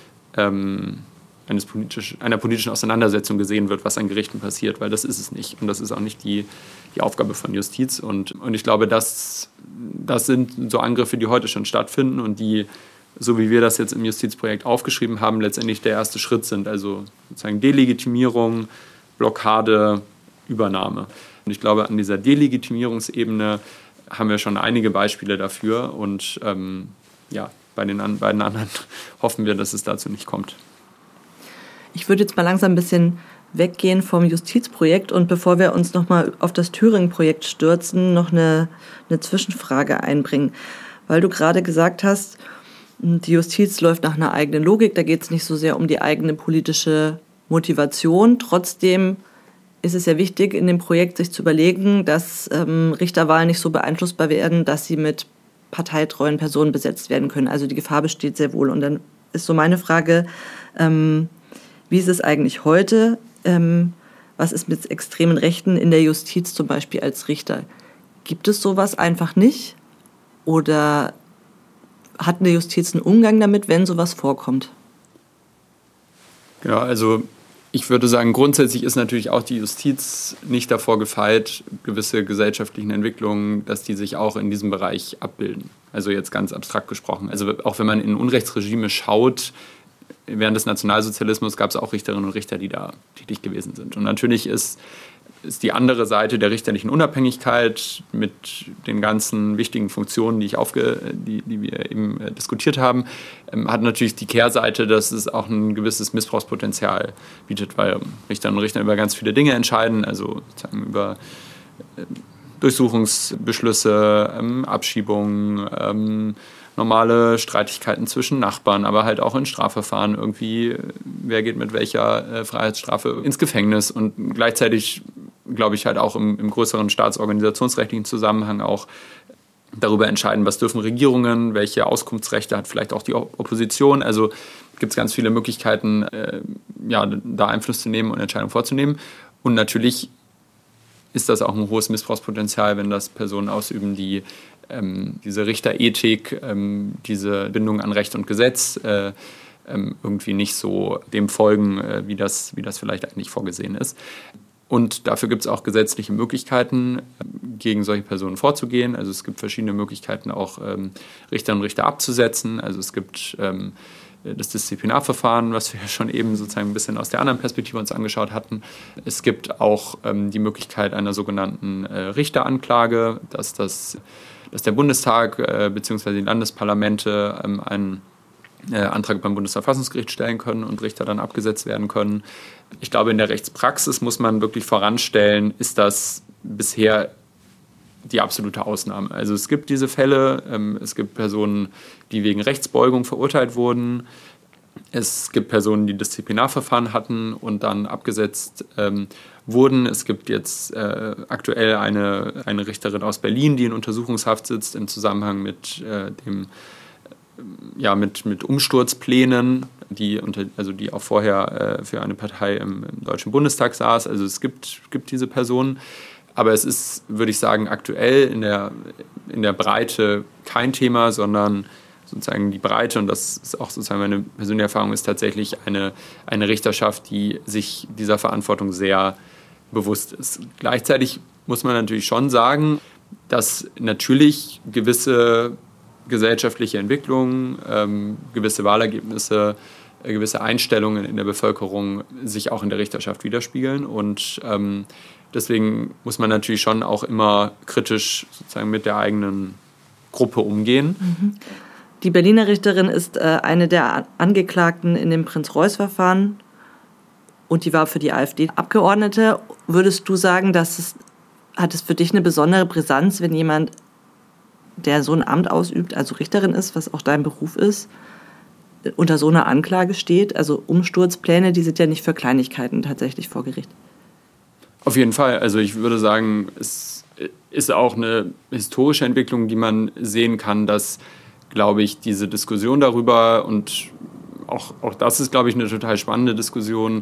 ähm, eines politisch, einer politischen Auseinandersetzung gesehen wird, was an Gerichten passiert, weil das ist es nicht. Und das ist auch nicht die, die Aufgabe von Justiz. Und, und ich glaube, das, das sind so Angriffe, die heute schon stattfinden und die, so wie wir das jetzt im Justizprojekt aufgeschrieben haben, letztendlich der erste Schritt sind. Also sozusagen Delegitimierung, Blockade, Übernahme. Und ich glaube, an dieser Delegitimierungsebene haben wir schon einige Beispiele dafür. Und ähm, ja, bei den an, beiden anderen hoffen wir, dass es dazu nicht kommt. Ich würde jetzt mal langsam ein bisschen weggehen vom Justizprojekt und bevor wir uns nochmal auf das Thüringen-Projekt stürzen, noch eine, eine Zwischenfrage einbringen. Weil du gerade gesagt hast, die Justiz läuft nach einer eigenen Logik, da geht es nicht so sehr um die eigene politische Motivation. Trotzdem ist es ja wichtig, in dem Projekt sich zu überlegen, dass ähm, Richterwahlen nicht so beeinflussbar werden, dass sie mit parteitreuen Personen besetzt werden können. Also die Gefahr besteht sehr wohl. Und dann ist so meine Frage, ähm, wie ist es eigentlich heute? Ähm, was ist mit extremen Rechten in der Justiz zum Beispiel als Richter? Gibt es sowas einfach nicht? Oder hat eine Justiz einen Umgang damit, wenn sowas vorkommt? Genau, also Ich würde sagen, grundsätzlich ist natürlich auch die Justiz nicht davor gefeit, gewisse gesellschaftlichen Entwicklungen, dass die sich auch in diesem Bereich abbilden. Also jetzt ganz abstrakt gesprochen. Also auch wenn man in Unrechtsregime schaut, während des Nationalsozialismus gab es auch Richterinnen und Richter, die da tätig gewesen sind. Und natürlich ist, ist die andere Seite der richterlichen Unabhängigkeit mit den ganzen wichtigen Funktionen, die, ich aufge, die, die wir eben äh, diskutiert haben, ähm, hat natürlich die Kehrseite, dass es auch ein gewisses Missbrauchspotenzial bietet, weil Richterinnen und Richter über ganz viele Dinge entscheiden, also sozusagen über äh, Durchsuchungsbeschlüsse, ähm, Abschiebungen, ähm, normale Streitigkeiten zwischen Nachbarn, aber halt auch in Strafverfahren irgendwie, wer geht mit welcher äh, Freiheitsstrafe ins Gefängnis und gleichzeitig, glaube ich, halt auch im, im größeren staatsorganisationsrechtlichen Zusammenhang auch darüber entscheiden, was dürfen Regierungen, welche Auskunftsrechte hat vielleicht auch die Opposition. Also gibt es ganz viele Möglichkeiten, äh, ja, da Einfluss zu nehmen und Entscheidungen vorzunehmen. Und natürlich ist das auch ein hohes Missbrauchspotenzial, wenn das Personen ausüben, die ähm, diese Richterethik, ähm, diese Bindung an Recht und Gesetz äh, ähm, irgendwie nicht so dem folgen, äh, wie das, wie das vielleicht eigentlich vorgesehen ist. Und dafür gibt es auch gesetzliche Möglichkeiten, gegen solche Personen vorzugehen. Also es gibt verschiedene Möglichkeiten, auch ähm, Richterinnen und Richter abzusetzen. Also es gibt ähm, das Disziplinarverfahren, was wir ja schon eben sozusagen ein bisschen aus der anderen Perspektive uns angeschaut hatten. Es gibt auch ähm, die Möglichkeit einer sogenannten äh, Richteranklage, dass, das, dass der Bundestag äh, bzw. die Landesparlamente ähm, einen äh, Antrag beim Bundesverfassungsgericht stellen können und Richter dann abgesetzt werden können. Ich glaube, in der Rechtspraxis muss man wirklich voranstellen, ist das bisher die absolute Ausnahme. Also es gibt diese Fälle, ähm, es gibt Personen, die wegen Rechtsbeugung verurteilt wurden. Es gibt Personen, die Disziplinarverfahren hatten und dann abgesetzt ähm, wurden. Es gibt jetzt äh, aktuell eine, eine Richterin aus Berlin, die in Untersuchungshaft sitzt im Zusammenhang mit, äh, dem, äh, ja, mit, mit Umsturzplänen, die, unter, also die auch vorher äh, für eine Partei im, im Deutschen Bundestag saß. Also es gibt, gibt diese Personen. Aber es ist, würde ich sagen, aktuell in der, in der Breite kein Thema, sondern sozusagen die Breite, und das ist auch sozusagen meine persönliche Erfahrung, ist tatsächlich eine, eine Richterschaft, die sich dieser Verantwortung sehr bewusst ist. Gleichzeitig muss man natürlich schon sagen, dass natürlich gewisse gesellschaftliche Entwicklungen, ähm, gewisse Wahlergebnisse, äh, gewisse Einstellungen in der Bevölkerung sich auch in der Richterschaft widerspiegeln. Und ähm, deswegen muss man natürlich schon auch immer kritisch sozusagen mit der eigenen Gruppe umgehen. Die Berliner Richterin ist äh, eine der Angeklagten in dem Prinz-Reuß-Verfahren und die war für die AfD Abgeordnete. Würdest du sagen, dass es, hat es für dich eine besondere Brisanz, wenn jemand, der so ein Amt ausübt, also Richterin ist, was auch dein Beruf ist, unter so einer Anklage steht? Also Umsturzpläne, die sind ja nicht für Kleinigkeiten tatsächlich vor Gericht. Auf jeden Fall. Also ich würde sagen, es ist auch eine historische Entwicklung, die man sehen kann, dass, glaube ich, diese Diskussion darüber, und auch, auch das ist, glaube ich, eine total spannende Diskussion,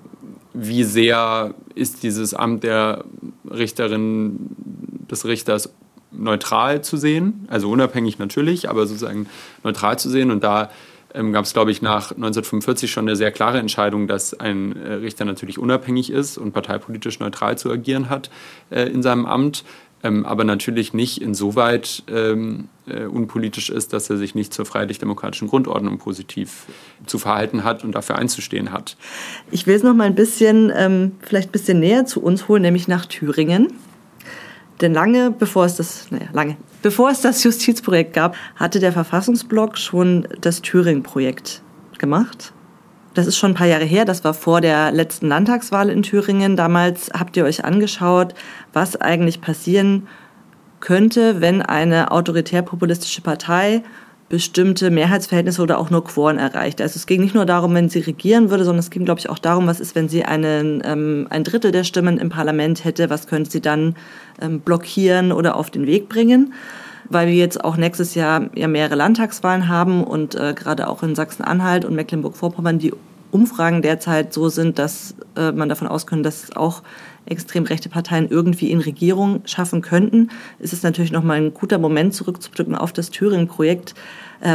wie sehr ist dieses Amt der Richterin, des Richters neutral zu sehen, also unabhängig natürlich, aber sozusagen neutral zu sehen. Und da ähm, gab es, glaube ich, nach neunzehnhundertfünfundvierzig schon eine sehr klare Entscheidung, dass ein äh, Richter natürlich unabhängig ist und parteipolitisch neutral zu agieren hat äh, in seinem Amt, ähm, aber natürlich nicht insoweit ähm, äh, unpolitisch ist, dass er sich nicht zur freiheitlich-demokratischen Grundordnung positiv zu verhalten hat und dafür einzustehen hat. Ich will es noch mal ein bisschen, ähm, vielleicht ein bisschen näher zu uns holen, nämlich nach Thüringen. Denn lange bevor es das, naja, lange, bevor es das Justizprojekt gab, hatte der Verfassungsblock schon das Thüringen-Projekt gemacht. Das ist schon ein paar Jahre her, das war vor der letzten Landtagswahl in Thüringen. Damals habt ihr euch angeschaut, was eigentlich passieren könnte, wenn eine autoritär-populistische Partei bestimmte Mehrheitsverhältnisse oder auch nur Quoren erreicht. Also es ging nicht nur darum, wenn sie regieren würde, sondern es ging, glaube ich, auch darum, was ist, wenn sie einen, ähm, ein Drittel der Stimmen im Parlament hätte, was könnte sie dann ähm, blockieren oder auf den Weg bringen. Weil wir jetzt auch nächstes Jahr ja mehrere Landtagswahlen haben und äh, gerade auch in Sachsen-Anhalt und Mecklenburg-Vorpommern die Umfragen derzeit so sind, dass äh, man davon ausgeht, dass auch extrem rechte Parteien irgendwie in Regierung schaffen könnten, ist es natürlich nochmal ein guter Moment, zurückzublicken auf das Thüringen-Projekt. Äh,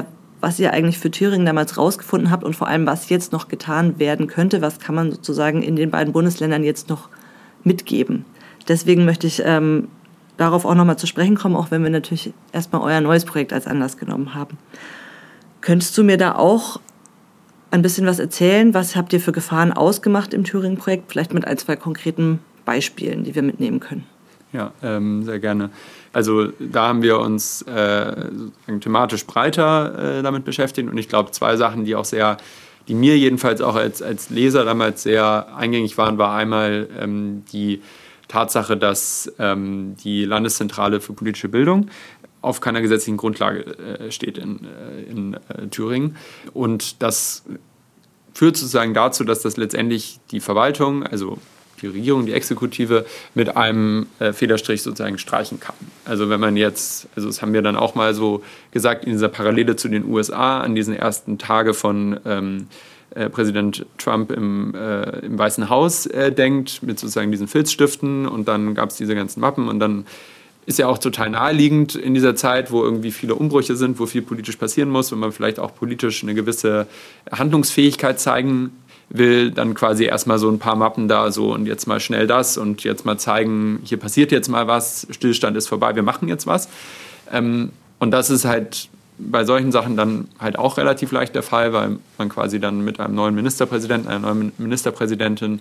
was ihr eigentlich für Thüringen damals rausgefunden habt und vor allem, was jetzt noch getan werden könnte. Was kann man sozusagen in den beiden Bundesländern jetzt noch mitgeben? Deswegen möchte ich ähm, darauf auch nochmal zu sprechen kommen, auch wenn wir natürlich erstmal euer neues Projekt als Anlass genommen haben. Könntest du mir da auch ein bisschen was erzählen? Was habt ihr für Gefahren ausgemacht im Thüringen-Projekt? Vielleicht mit ein, zwei konkreten Beispielen, die wir mitnehmen können. Ja, ähm, sehr gerne. Also da haben wir uns äh, thematisch breiter äh, damit beschäftigt und ich glaube, zwei Sachen, die auch sehr, die mir jedenfalls auch als, als Leser damals sehr eingängig waren, war einmal ähm, die Tatsache, dass ähm, die Landeszentrale für politische Bildung auf keiner gesetzlichen Grundlage äh, steht in, äh, in äh, Thüringen und das führt sozusagen dazu, dass das letztendlich die Verwaltung, also die Regierung, die Exekutive, mit einem äh, Federstrich sozusagen streichen kann. Also wenn man jetzt, also das haben wir dann auch mal so gesagt, in dieser Parallele zu den U S A, an diesen ersten Tage von ähm, äh, Präsident Trump im, äh, im Weißen Haus äh, denkt, mit sozusagen diesen Filzstiften und dann gab es diese ganzen Mappen und dann ist ja auch total naheliegend in dieser Zeit, wo irgendwie viele Umbrüche sind, wo viel politisch passieren muss und man vielleicht auch politisch eine gewisse Handlungsfähigkeit zeigen will, dann quasi erstmal so ein paar Mappen da so und jetzt mal schnell das und jetzt mal zeigen, hier passiert jetzt mal was, Stillstand ist vorbei, wir machen jetzt was. Ähm, und das ist halt bei solchen Sachen dann halt auch relativ leicht der Fall, weil man quasi dann mit einem neuen Ministerpräsidenten, einer neuen Ministerpräsidentin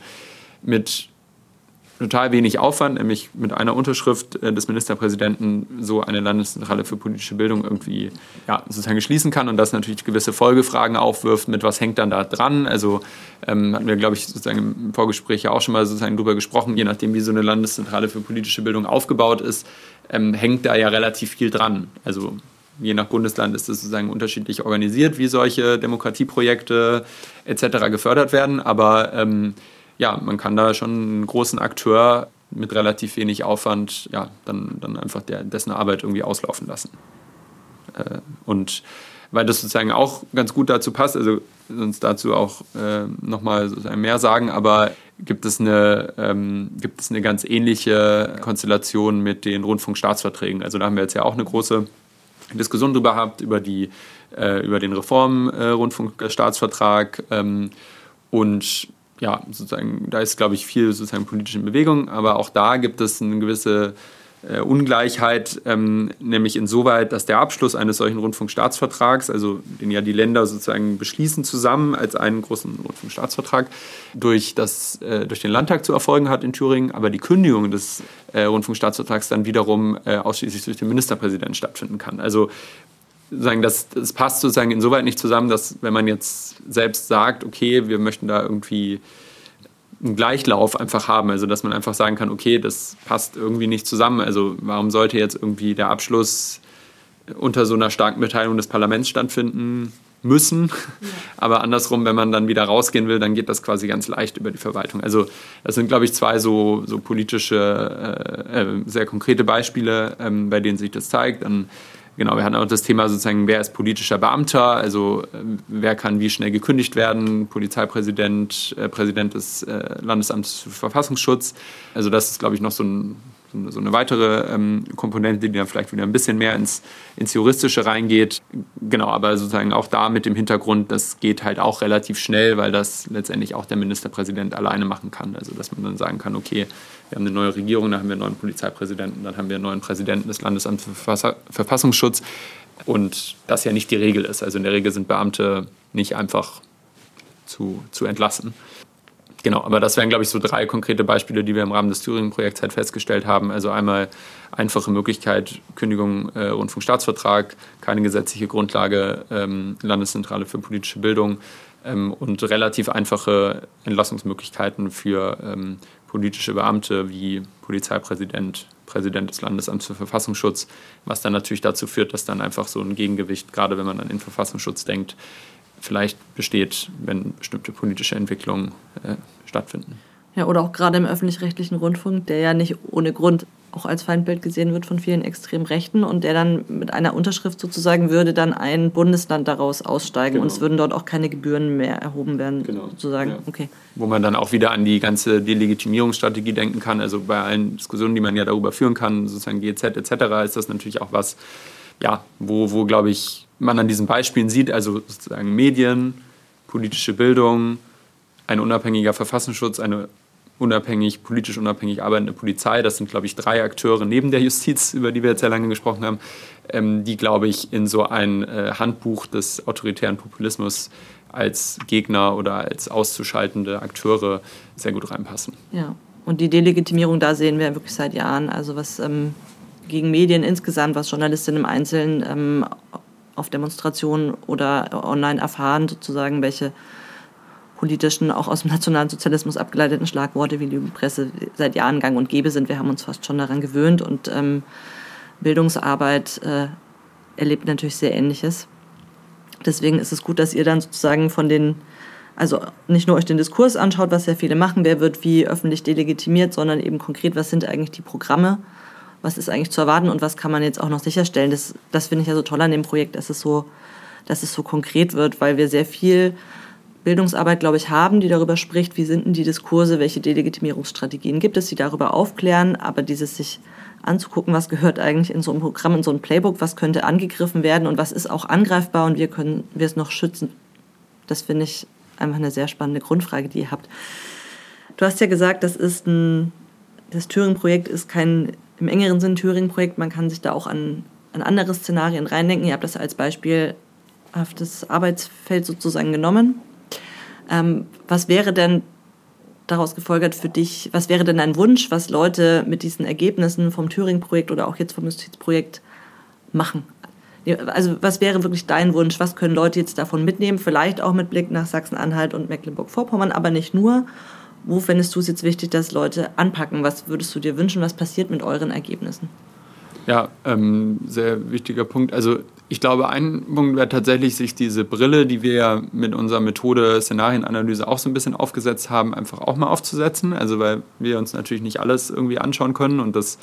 mit total wenig Aufwand, nämlich mit einer Unterschrift des Ministerpräsidenten so eine Landeszentrale für politische Bildung irgendwie ja, sozusagen schließen kann und das natürlich gewisse Folgefragen aufwirft, mit was hängt dann da dran. Also ähm, hatten wir, glaube ich, sozusagen im Vorgespräch ja auch schon mal sozusagen drüber gesprochen, je nachdem, wie so eine Landeszentrale für politische Bildung aufgebaut ist, ähm, hängt da ja relativ viel dran. Also je nach Bundesland ist es sozusagen unterschiedlich organisiert, wie solche Demokratieprojekte et cetera gefördert werden, aber ähm, ja, man kann da schon einen großen Akteur mit relativ wenig Aufwand ja, dann, dann einfach der, dessen Arbeit irgendwie auslaufen lassen. Äh, und weil das sozusagen auch ganz gut dazu passt, also sonst dazu auch äh, nochmal sozusagen mehr sagen, aber gibt es, eine, ähm, gibt es eine ganz ähnliche Konstellation mit den Rundfunkstaatsverträgen. Also da haben wir jetzt ja auch eine große Diskussion drüber gehabt, über, die, äh, über den Reform-Rundfunkstaatsvertrag äh, ähm, und ja, sozusagen, da ist, glaube ich, viel sozusagen politische Bewegung, aber auch da gibt es eine gewisse äh, Ungleichheit, ähm, nämlich insoweit, dass der Abschluss eines solchen Rundfunkstaatsvertrags, also den ja die Länder sozusagen beschließen zusammen als einen großen Rundfunkstaatsvertrag, durch, das, äh, durch den Landtag zu erfolgen hat in Thüringen, aber die Kündigung des äh, Rundfunkstaatsvertrags dann wiederum äh, ausschließlich durch den Ministerpräsidenten stattfinden kann. Also Sagen, das, das passt sozusagen insoweit nicht zusammen, dass wenn man jetzt selbst sagt, okay, wir möchten da irgendwie einen Gleichlauf einfach haben, also dass man einfach sagen kann, okay, das passt irgendwie nicht zusammen, also warum sollte jetzt irgendwie der Abschluss unter so einer starken Beteiligung des Parlaments stattfinden müssen, ja. Aber andersrum, wenn man dann wieder rausgehen will, dann geht das quasi ganz leicht über die Verwaltung. Also das sind, glaube ich, zwei so, so politische, äh, äh, sehr konkrete Beispiele, ähm, bei denen sich das zeigt. Dann Genau, wir hatten auch das Thema sozusagen, wer ist politischer Beamter, also äh, wer kann wie schnell gekündigt werden, Polizeipräsident, äh, Präsident des äh, Landesamtes für Verfassungsschutz. Also das ist, glaube ich, noch so, ein, so eine weitere ähm, Komponente, die dann vielleicht wieder ein bisschen mehr ins, ins Juristische reingeht. Genau, aber sozusagen auch da mit dem Hintergrund, das geht halt auch relativ schnell, weil das letztendlich auch der Ministerpräsident alleine machen kann. Also dass man dann sagen kann, okay, wir haben eine neue Regierung, dann haben wir einen neuen Polizeipräsidenten, dann haben wir einen neuen Präsidenten des Landesamts für Verfassungsschutz und das ja nicht die Regel ist. Also in der Regel sind Beamte nicht einfach zu, zu entlassen. Genau, aber das wären, glaube ich, so drei konkrete Beispiele, die wir im Rahmen des Thüringen-Projekts halt festgestellt haben. Also einmal einfache Möglichkeit, Kündigung, äh, Rundfunkstaatsvertrag, keine gesetzliche Grundlage, ähm, Landeszentrale für politische Bildung ähm, und relativ einfache Entlassungsmöglichkeiten für ähm, politische Beamte wie Polizeipräsident, Präsident des Landesamts für Verfassungsschutz, was dann natürlich dazu führt, dass dann einfach so ein Gegengewicht, gerade wenn man an den Verfassungsschutz denkt, vielleicht besteht, wenn bestimmte politische Entwicklungen äh, stattfinden. Ja, oder auch gerade im öffentlich-rechtlichen Rundfunk, der ja nicht ohne Grund auch als Feindbild gesehen wird von vielen extrem Rechten und der dann mit einer Unterschrift sozusagen würde dann ein Bundesland daraus aussteigen, genau. Und es würden dort auch keine Gebühren mehr erhoben werden, genau. Sozusagen. Ja. Okay. Wo man dann auch wieder an die ganze Delegitimierungsstrategie denken kann, also bei allen Diskussionen, die man ja darüber führen kann, sozusagen G E Z et cetera, ist das natürlich auch was, ja, wo, wo glaube ich, man an diesen Beispielen sieht, also sozusagen Medien, politische Bildung, ein unabhängiger Verfassungsschutz, eine unabhängig, politisch unabhängig arbeitende Polizei, das sind, glaube ich, drei Akteure neben der Justiz, über die wir jetzt sehr lange gesprochen haben, ähm, die, glaube ich, in so ein äh, Handbuch des autoritären Populismus als Gegner oder als auszuschaltende Akteure sehr gut reinpassen. Ja, und die Delegitimierung, da sehen wir wirklich seit Jahren, also was ähm, gegen Medien insgesamt, was Journalistinnen im Einzelnen ähm, auf Demonstrationen oder online erfahren, sozusagen, welche politischen, auch aus dem Nationalsozialismus abgeleiteten Schlagworte wie Lügenpresse seit Jahren gang und gäbe sind. Wir haben uns fast schon daran gewöhnt und ähm, Bildungsarbeit äh, erlebt natürlich sehr Ähnliches. Deswegen ist es gut, dass ihr dann sozusagen von den, also nicht nur euch den Diskurs anschaut, was sehr viele machen, wer wird wie öffentlich delegitimiert, sondern eben konkret, was sind eigentlich die Programme, was ist eigentlich zu erwarten und was kann man jetzt auch noch sicherstellen. Das, das finde ich ja so toll an dem Projekt, dass es so, dass es so konkret wird, weil wir sehr viel Bildungsarbeit, glaube ich, haben, die darüber spricht, wie sind denn die Diskurse, welche Delegitimierungsstrategien gibt es, die darüber aufklären, aber dieses sich anzugucken, was gehört eigentlich in so ein Programm, in so ein Playbook, was könnte angegriffen werden und was ist auch angreifbar und wie können wir es noch schützen. Das finde ich einfach eine sehr spannende Grundfrage, die ihr habt. Du hast ja gesagt, das ist ein, das Thüringen-Projekt ist kein, im engeren Sinn Thüringen-Projekt, man kann sich da auch an, an andere Szenarien reindenken. Ihr habt das als beispielhaftes Arbeitsfeld sozusagen genommen. Ähm, was wäre denn daraus gefolgert für dich, was wäre denn ein Wunsch, was Leute mit diesen Ergebnissen vom Thüringen-Projekt oder auch jetzt vom Justizprojekt machen? Also was wäre wirklich dein Wunsch, was können Leute jetzt davon mitnehmen, vielleicht auch mit Blick nach Sachsen-Anhalt und Mecklenburg-Vorpommern, aber nicht nur. Wo fändest du es jetzt wichtig, dass Leute anpacken? Was würdest du dir wünschen, was passiert mit euren Ergebnissen? Ja, ähm, sehr wichtiger Punkt. Also ich glaube, ein Punkt wäre tatsächlich, sich diese Brille, die wir ja mit unserer Methode Szenarienanalyse auch so ein bisschen aufgesetzt haben, einfach auch mal aufzusetzen. Also weil wir uns natürlich nicht alles irgendwie anschauen können und das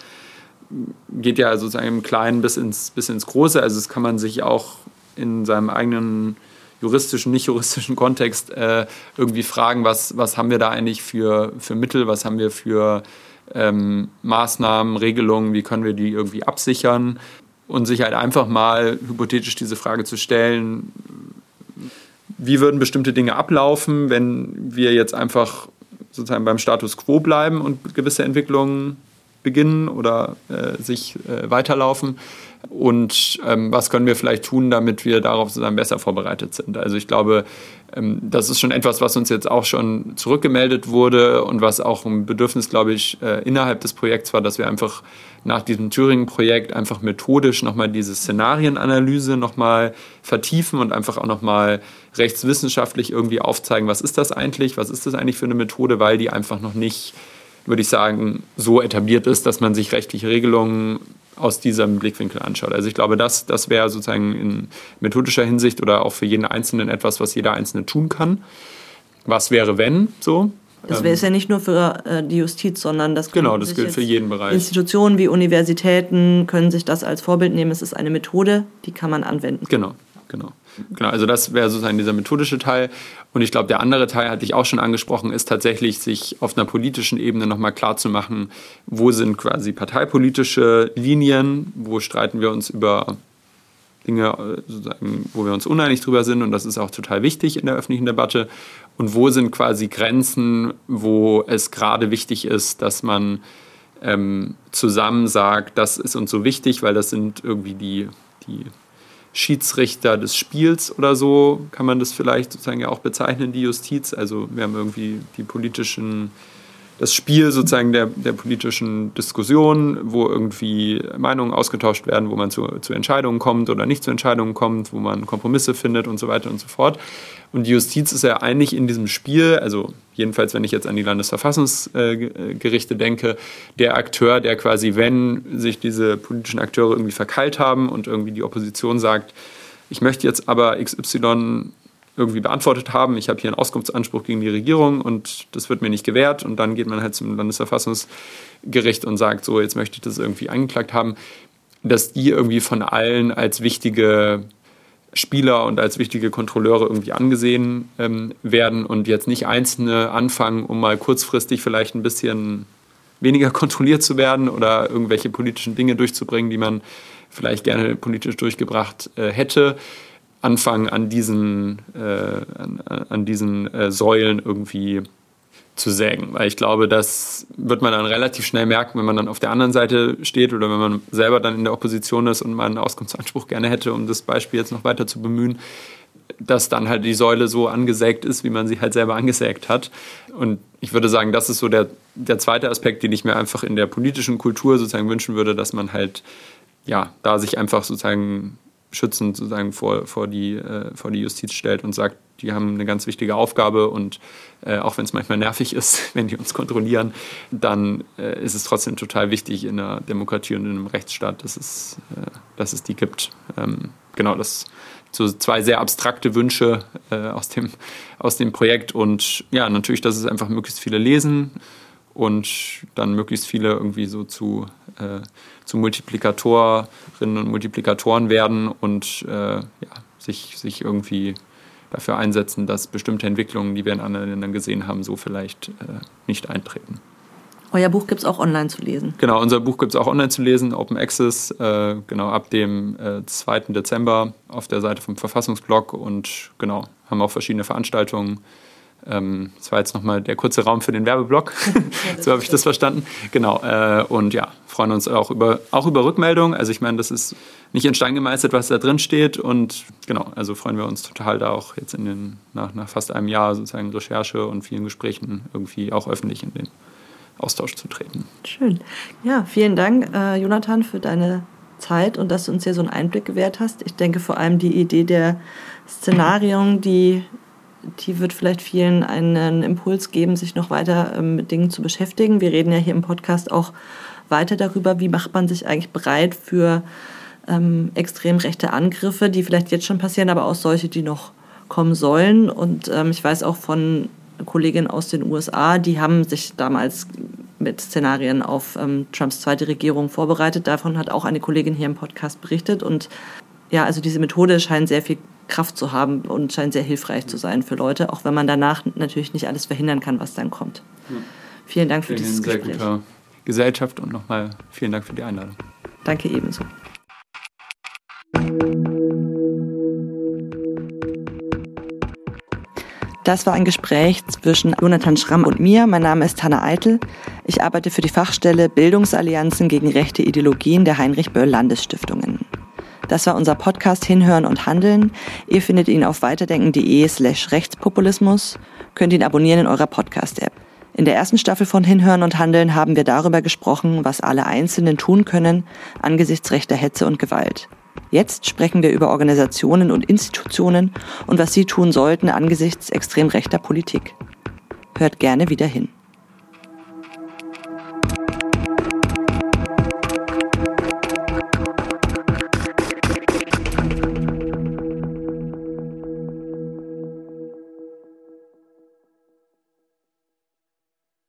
geht ja sozusagen im Kleinen bis ins, bis ins Große. Also das kann man sich auch in seinem eigenen juristischen, nicht juristischen Kontext äh, irgendwie fragen, was, was haben wir da eigentlich für, für Mittel, was haben wir für Ähm, Maßnahmen, Regelungen, wie können wir die irgendwie absichern und sich halt einfach mal hypothetisch diese Frage zu stellen, wie würden bestimmte Dinge ablaufen, wenn wir jetzt einfach sozusagen beim Status quo bleiben und gewisse Entwicklungen beginnen oder äh, sich äh, weiterlaufen und ähm, was können wir vielleicht tun, damit wir darauf sozusagen besser vorbereitet sind. Also ich glaube, ähm, das ist schon etwas, was uns jetzt auch schon zurückgemeldet wurde und was auch ein Bedürfnis, glaube ich, äh, innerhalb des Projekts war, dass wir einfach nach diesem Thüringen-Projekt einfach methodisch nochmal diese Szenarienanalyse nochmal vertiefen und einfach auch nochmal rechtswissenschaftlich irgendwie aufzeigen, was ist das eigentlich, was ist das eigentlich für eine Methode, weil die einfach noch nicht, würde ich sagen, so etabliert ist, dass man sich rechtliche Regelungen aus diesem Blickwinkel anschaut. Also ich glaube, das, das wäre sozusagen in methodischer Hinsicht oder auch für jeden Einzelnen etwas, was jeder Einzelne tun kann. Was wäre, wenn so? Das wäre es ja nicht nur für äh, die Justiz, sondern das genau, das gilt für jeden Bereich. Institutionen wie Universitäten können sich das als Vorbild nehmen. Es ist eine Methode, die kann man anwenden. Genau, genau. Genau, also das wäre sozusagen dieser methodische Teil. Und ich glaube, der andere Teil, hatte ich auch schon angesprochen, ist tatsächlich, sich auf einer politischen Ebene nochmal klarzumachen, wo sind quasi parteipolitische Linien, wo streiten wir uns über Dinge, sozusagen, wo wir uns uneinig drüber sind. Und das ist auch total wichtig in der öffentlichen Debatte. Und wo sind quasi Grenzen, wo es gerade wichtig ist, dass man ähm, zusammen sagt, das ist uns so wichtig, weil das sind irgendwie die... die Schiedsrichter des Spiels oder so, kann man das vielleicht sozusagen ja auch bezeichnen, die Justiz. Also wir haben irgendwie die politischen, das Spiel sozusagen der, der politischen Diskussion, wo irgendwie Meinungen ausgetauscht werden, wo man zu, zu Entscheidungen kommt oder nicht zu Entscheidungen kommt, wo man Kompromisse findet und so weiter und so fort. Und die Justiz ist ja eigentlich in diesem Spiel, also jedenfalls, wenn ich jetzt an die Landesverfassungsgerichte denke, der Akteur, der quasi, wenn sich diese politischen Akteure irgendwie verkeilt haben und irgendwie die Opposition sagt, ich möchte jetzt aber X Y irgendwie beantwortet haben, ich habe hier einen Auskunftsanspruch gegen die Regierung und das wird mir nicht gewährt und dann geht man halt zum Landesverfassungsgericht und sagt, so, jetzt möchte ich das irgendwie angeklagt haben, dass die irgendwie von allen als wichtige Spieler und als wichtige Kontrolleure irgendwie angesehen ähm, werden und jetzt nicht Einzelne anfangen, um mal kurzfristig vielleicht ein bisschen weniger kontrolliert zu werden oder irgendwelche politischen Dinge durchzubringen, die man vielleicht gerne politisch durchgebracht äh, hätte. anfangen, an diesen, äh, an, an diesen äh, Säulen irgendwie zu sägen. Weil ich glaube, das wird man dann relativ schnell merken, wenn man dann auf der anderen Seite steht oder wenn man selber dann in der Opposition ist und mal einen Auskunftsanspruch gerne hätte, um das Beispiel jetzt noch weiter zu bemühen, dass dann halt die Säule so angesägt ist, wie man sie halt selber angesägt hat. Und ich würde sagen, das ist so der, der zweite Aspekt, den ich mir einfach in der politischen Kultur sozusagen wünschen würde, dass man halt ja da sich einfach sozusagen schützend sozusagen vor, vor, die, äh, vor die Justiz stellt und sagt, die haben eine ganz wichtige Aufgabe und äh, auch wenn es manchmal nervig ist, wenn die uns kontrollieren, dann äh, ist es trotzdem total wichtig in einer Demokratie und in einem Rechtsstaat, dass es, äh, dass es die gibt. Ähm, genau, das so zwei sehr abstrakte Wünsche äh, aus, dem, aus dem Projekt und ja, natürlich, dass es einfach möglichst viele lesen und dann möglichst viele irgendwie so zu, äh, zu Multiplikatorinnen und Multiplikatoren werden und äh, ja, sich, sich irgendwie dafür einsetzen, dass bestimmte Entwicklungen, die wir in anderen Ländern gesehen haben, so vielleicht äh, nicht eintreten. Euer Buch gibt es auch online zu lesen? Genau, unser Buch gibt es auch online zu lesen, Open Access, äh, genau ab dem äh, zweiten Dezember auf der Seite vom Verfassungsblog und genau, haben auch verschiedene Veranstaltungen. Ähm, das war jetzt nochmal der kurze Raum für den Werbeblock, ja, so habe ich das verstanden. Genau, äh, und ja, freuen uns auch über, auch über Rückmeldungen. Also ich meine, das ist nicht in Stein gemeißelt, was da drin steht und genau, also freuen wir uns total da auch jetzt in den, nach, nach fast einem Jahr sozusagen Recherche und vielen Gesprächen irgendwie auch öffentlich in den Austausch zu treten. Schön. Ja, vielen Dank, äh, Jonathan, für deine Zeit und dass du uns hier so einen Einblick gewährt hast. Ich denke vor allem die Idee der Szenarien, die die wird vielleicht vielen einen Impuls geben, sich noch weiter ähm, mit Dingen zu beschäftigen. Wir reden ja hier im Podcast auch weiter darüber, wie macht man sich eigentlich bereit für ähm, extrem rechte Angriffe, die vielleicht jetzt schon passieren, aber auch solche, die noch kommen sollen. Und ähm, ich weiß auch von Kolleginnen aus den U S A, die haben sich damals mit Szenarien auf ähm, Trumps zweite Regierung vorbereitet. Davon hat auch eine Kollegin hier im Podcast berichtet. Und ja, also diese Methode scheint sehr viel Kraft zu haben und scheint sehr hilfreich zu sein für Leute, auch wenn man danach natürlich nicht alles verhindern kann, was dann kommt. Ja. Vielen Dank für vielen dieses sehr Gespräch. Guter Gesellschaft und nochmal vielen Dank für die Einladung. Danke ebenso. Das war ein Gespräch zwischen Jonathan Schramm und mir. Mein Name ist Hanna Eitel. Ich arbeite für die Fachstelle Bildungsallianzen gegen rechte Ideologien der Heinrich-Böll-Landesstiftungen. Das war unser Podcast Hinhören und Handeln. Ihr findet ihn auf weiterdenken.de slash Rechtspopulismus, könnt ihn abonnieren in eurer Podcast-App. In der ersten Staffel von Hinhören und Handeln haben wir darüber gesprochen, was alle Einzelnen tun können angesichts rechter Hetze und Gewalt. Jetzt sprechen wir über Organisationen und Institutionen und was sie tun sollten angesichts extrem rechter Politik. Hört gerne wieder hin.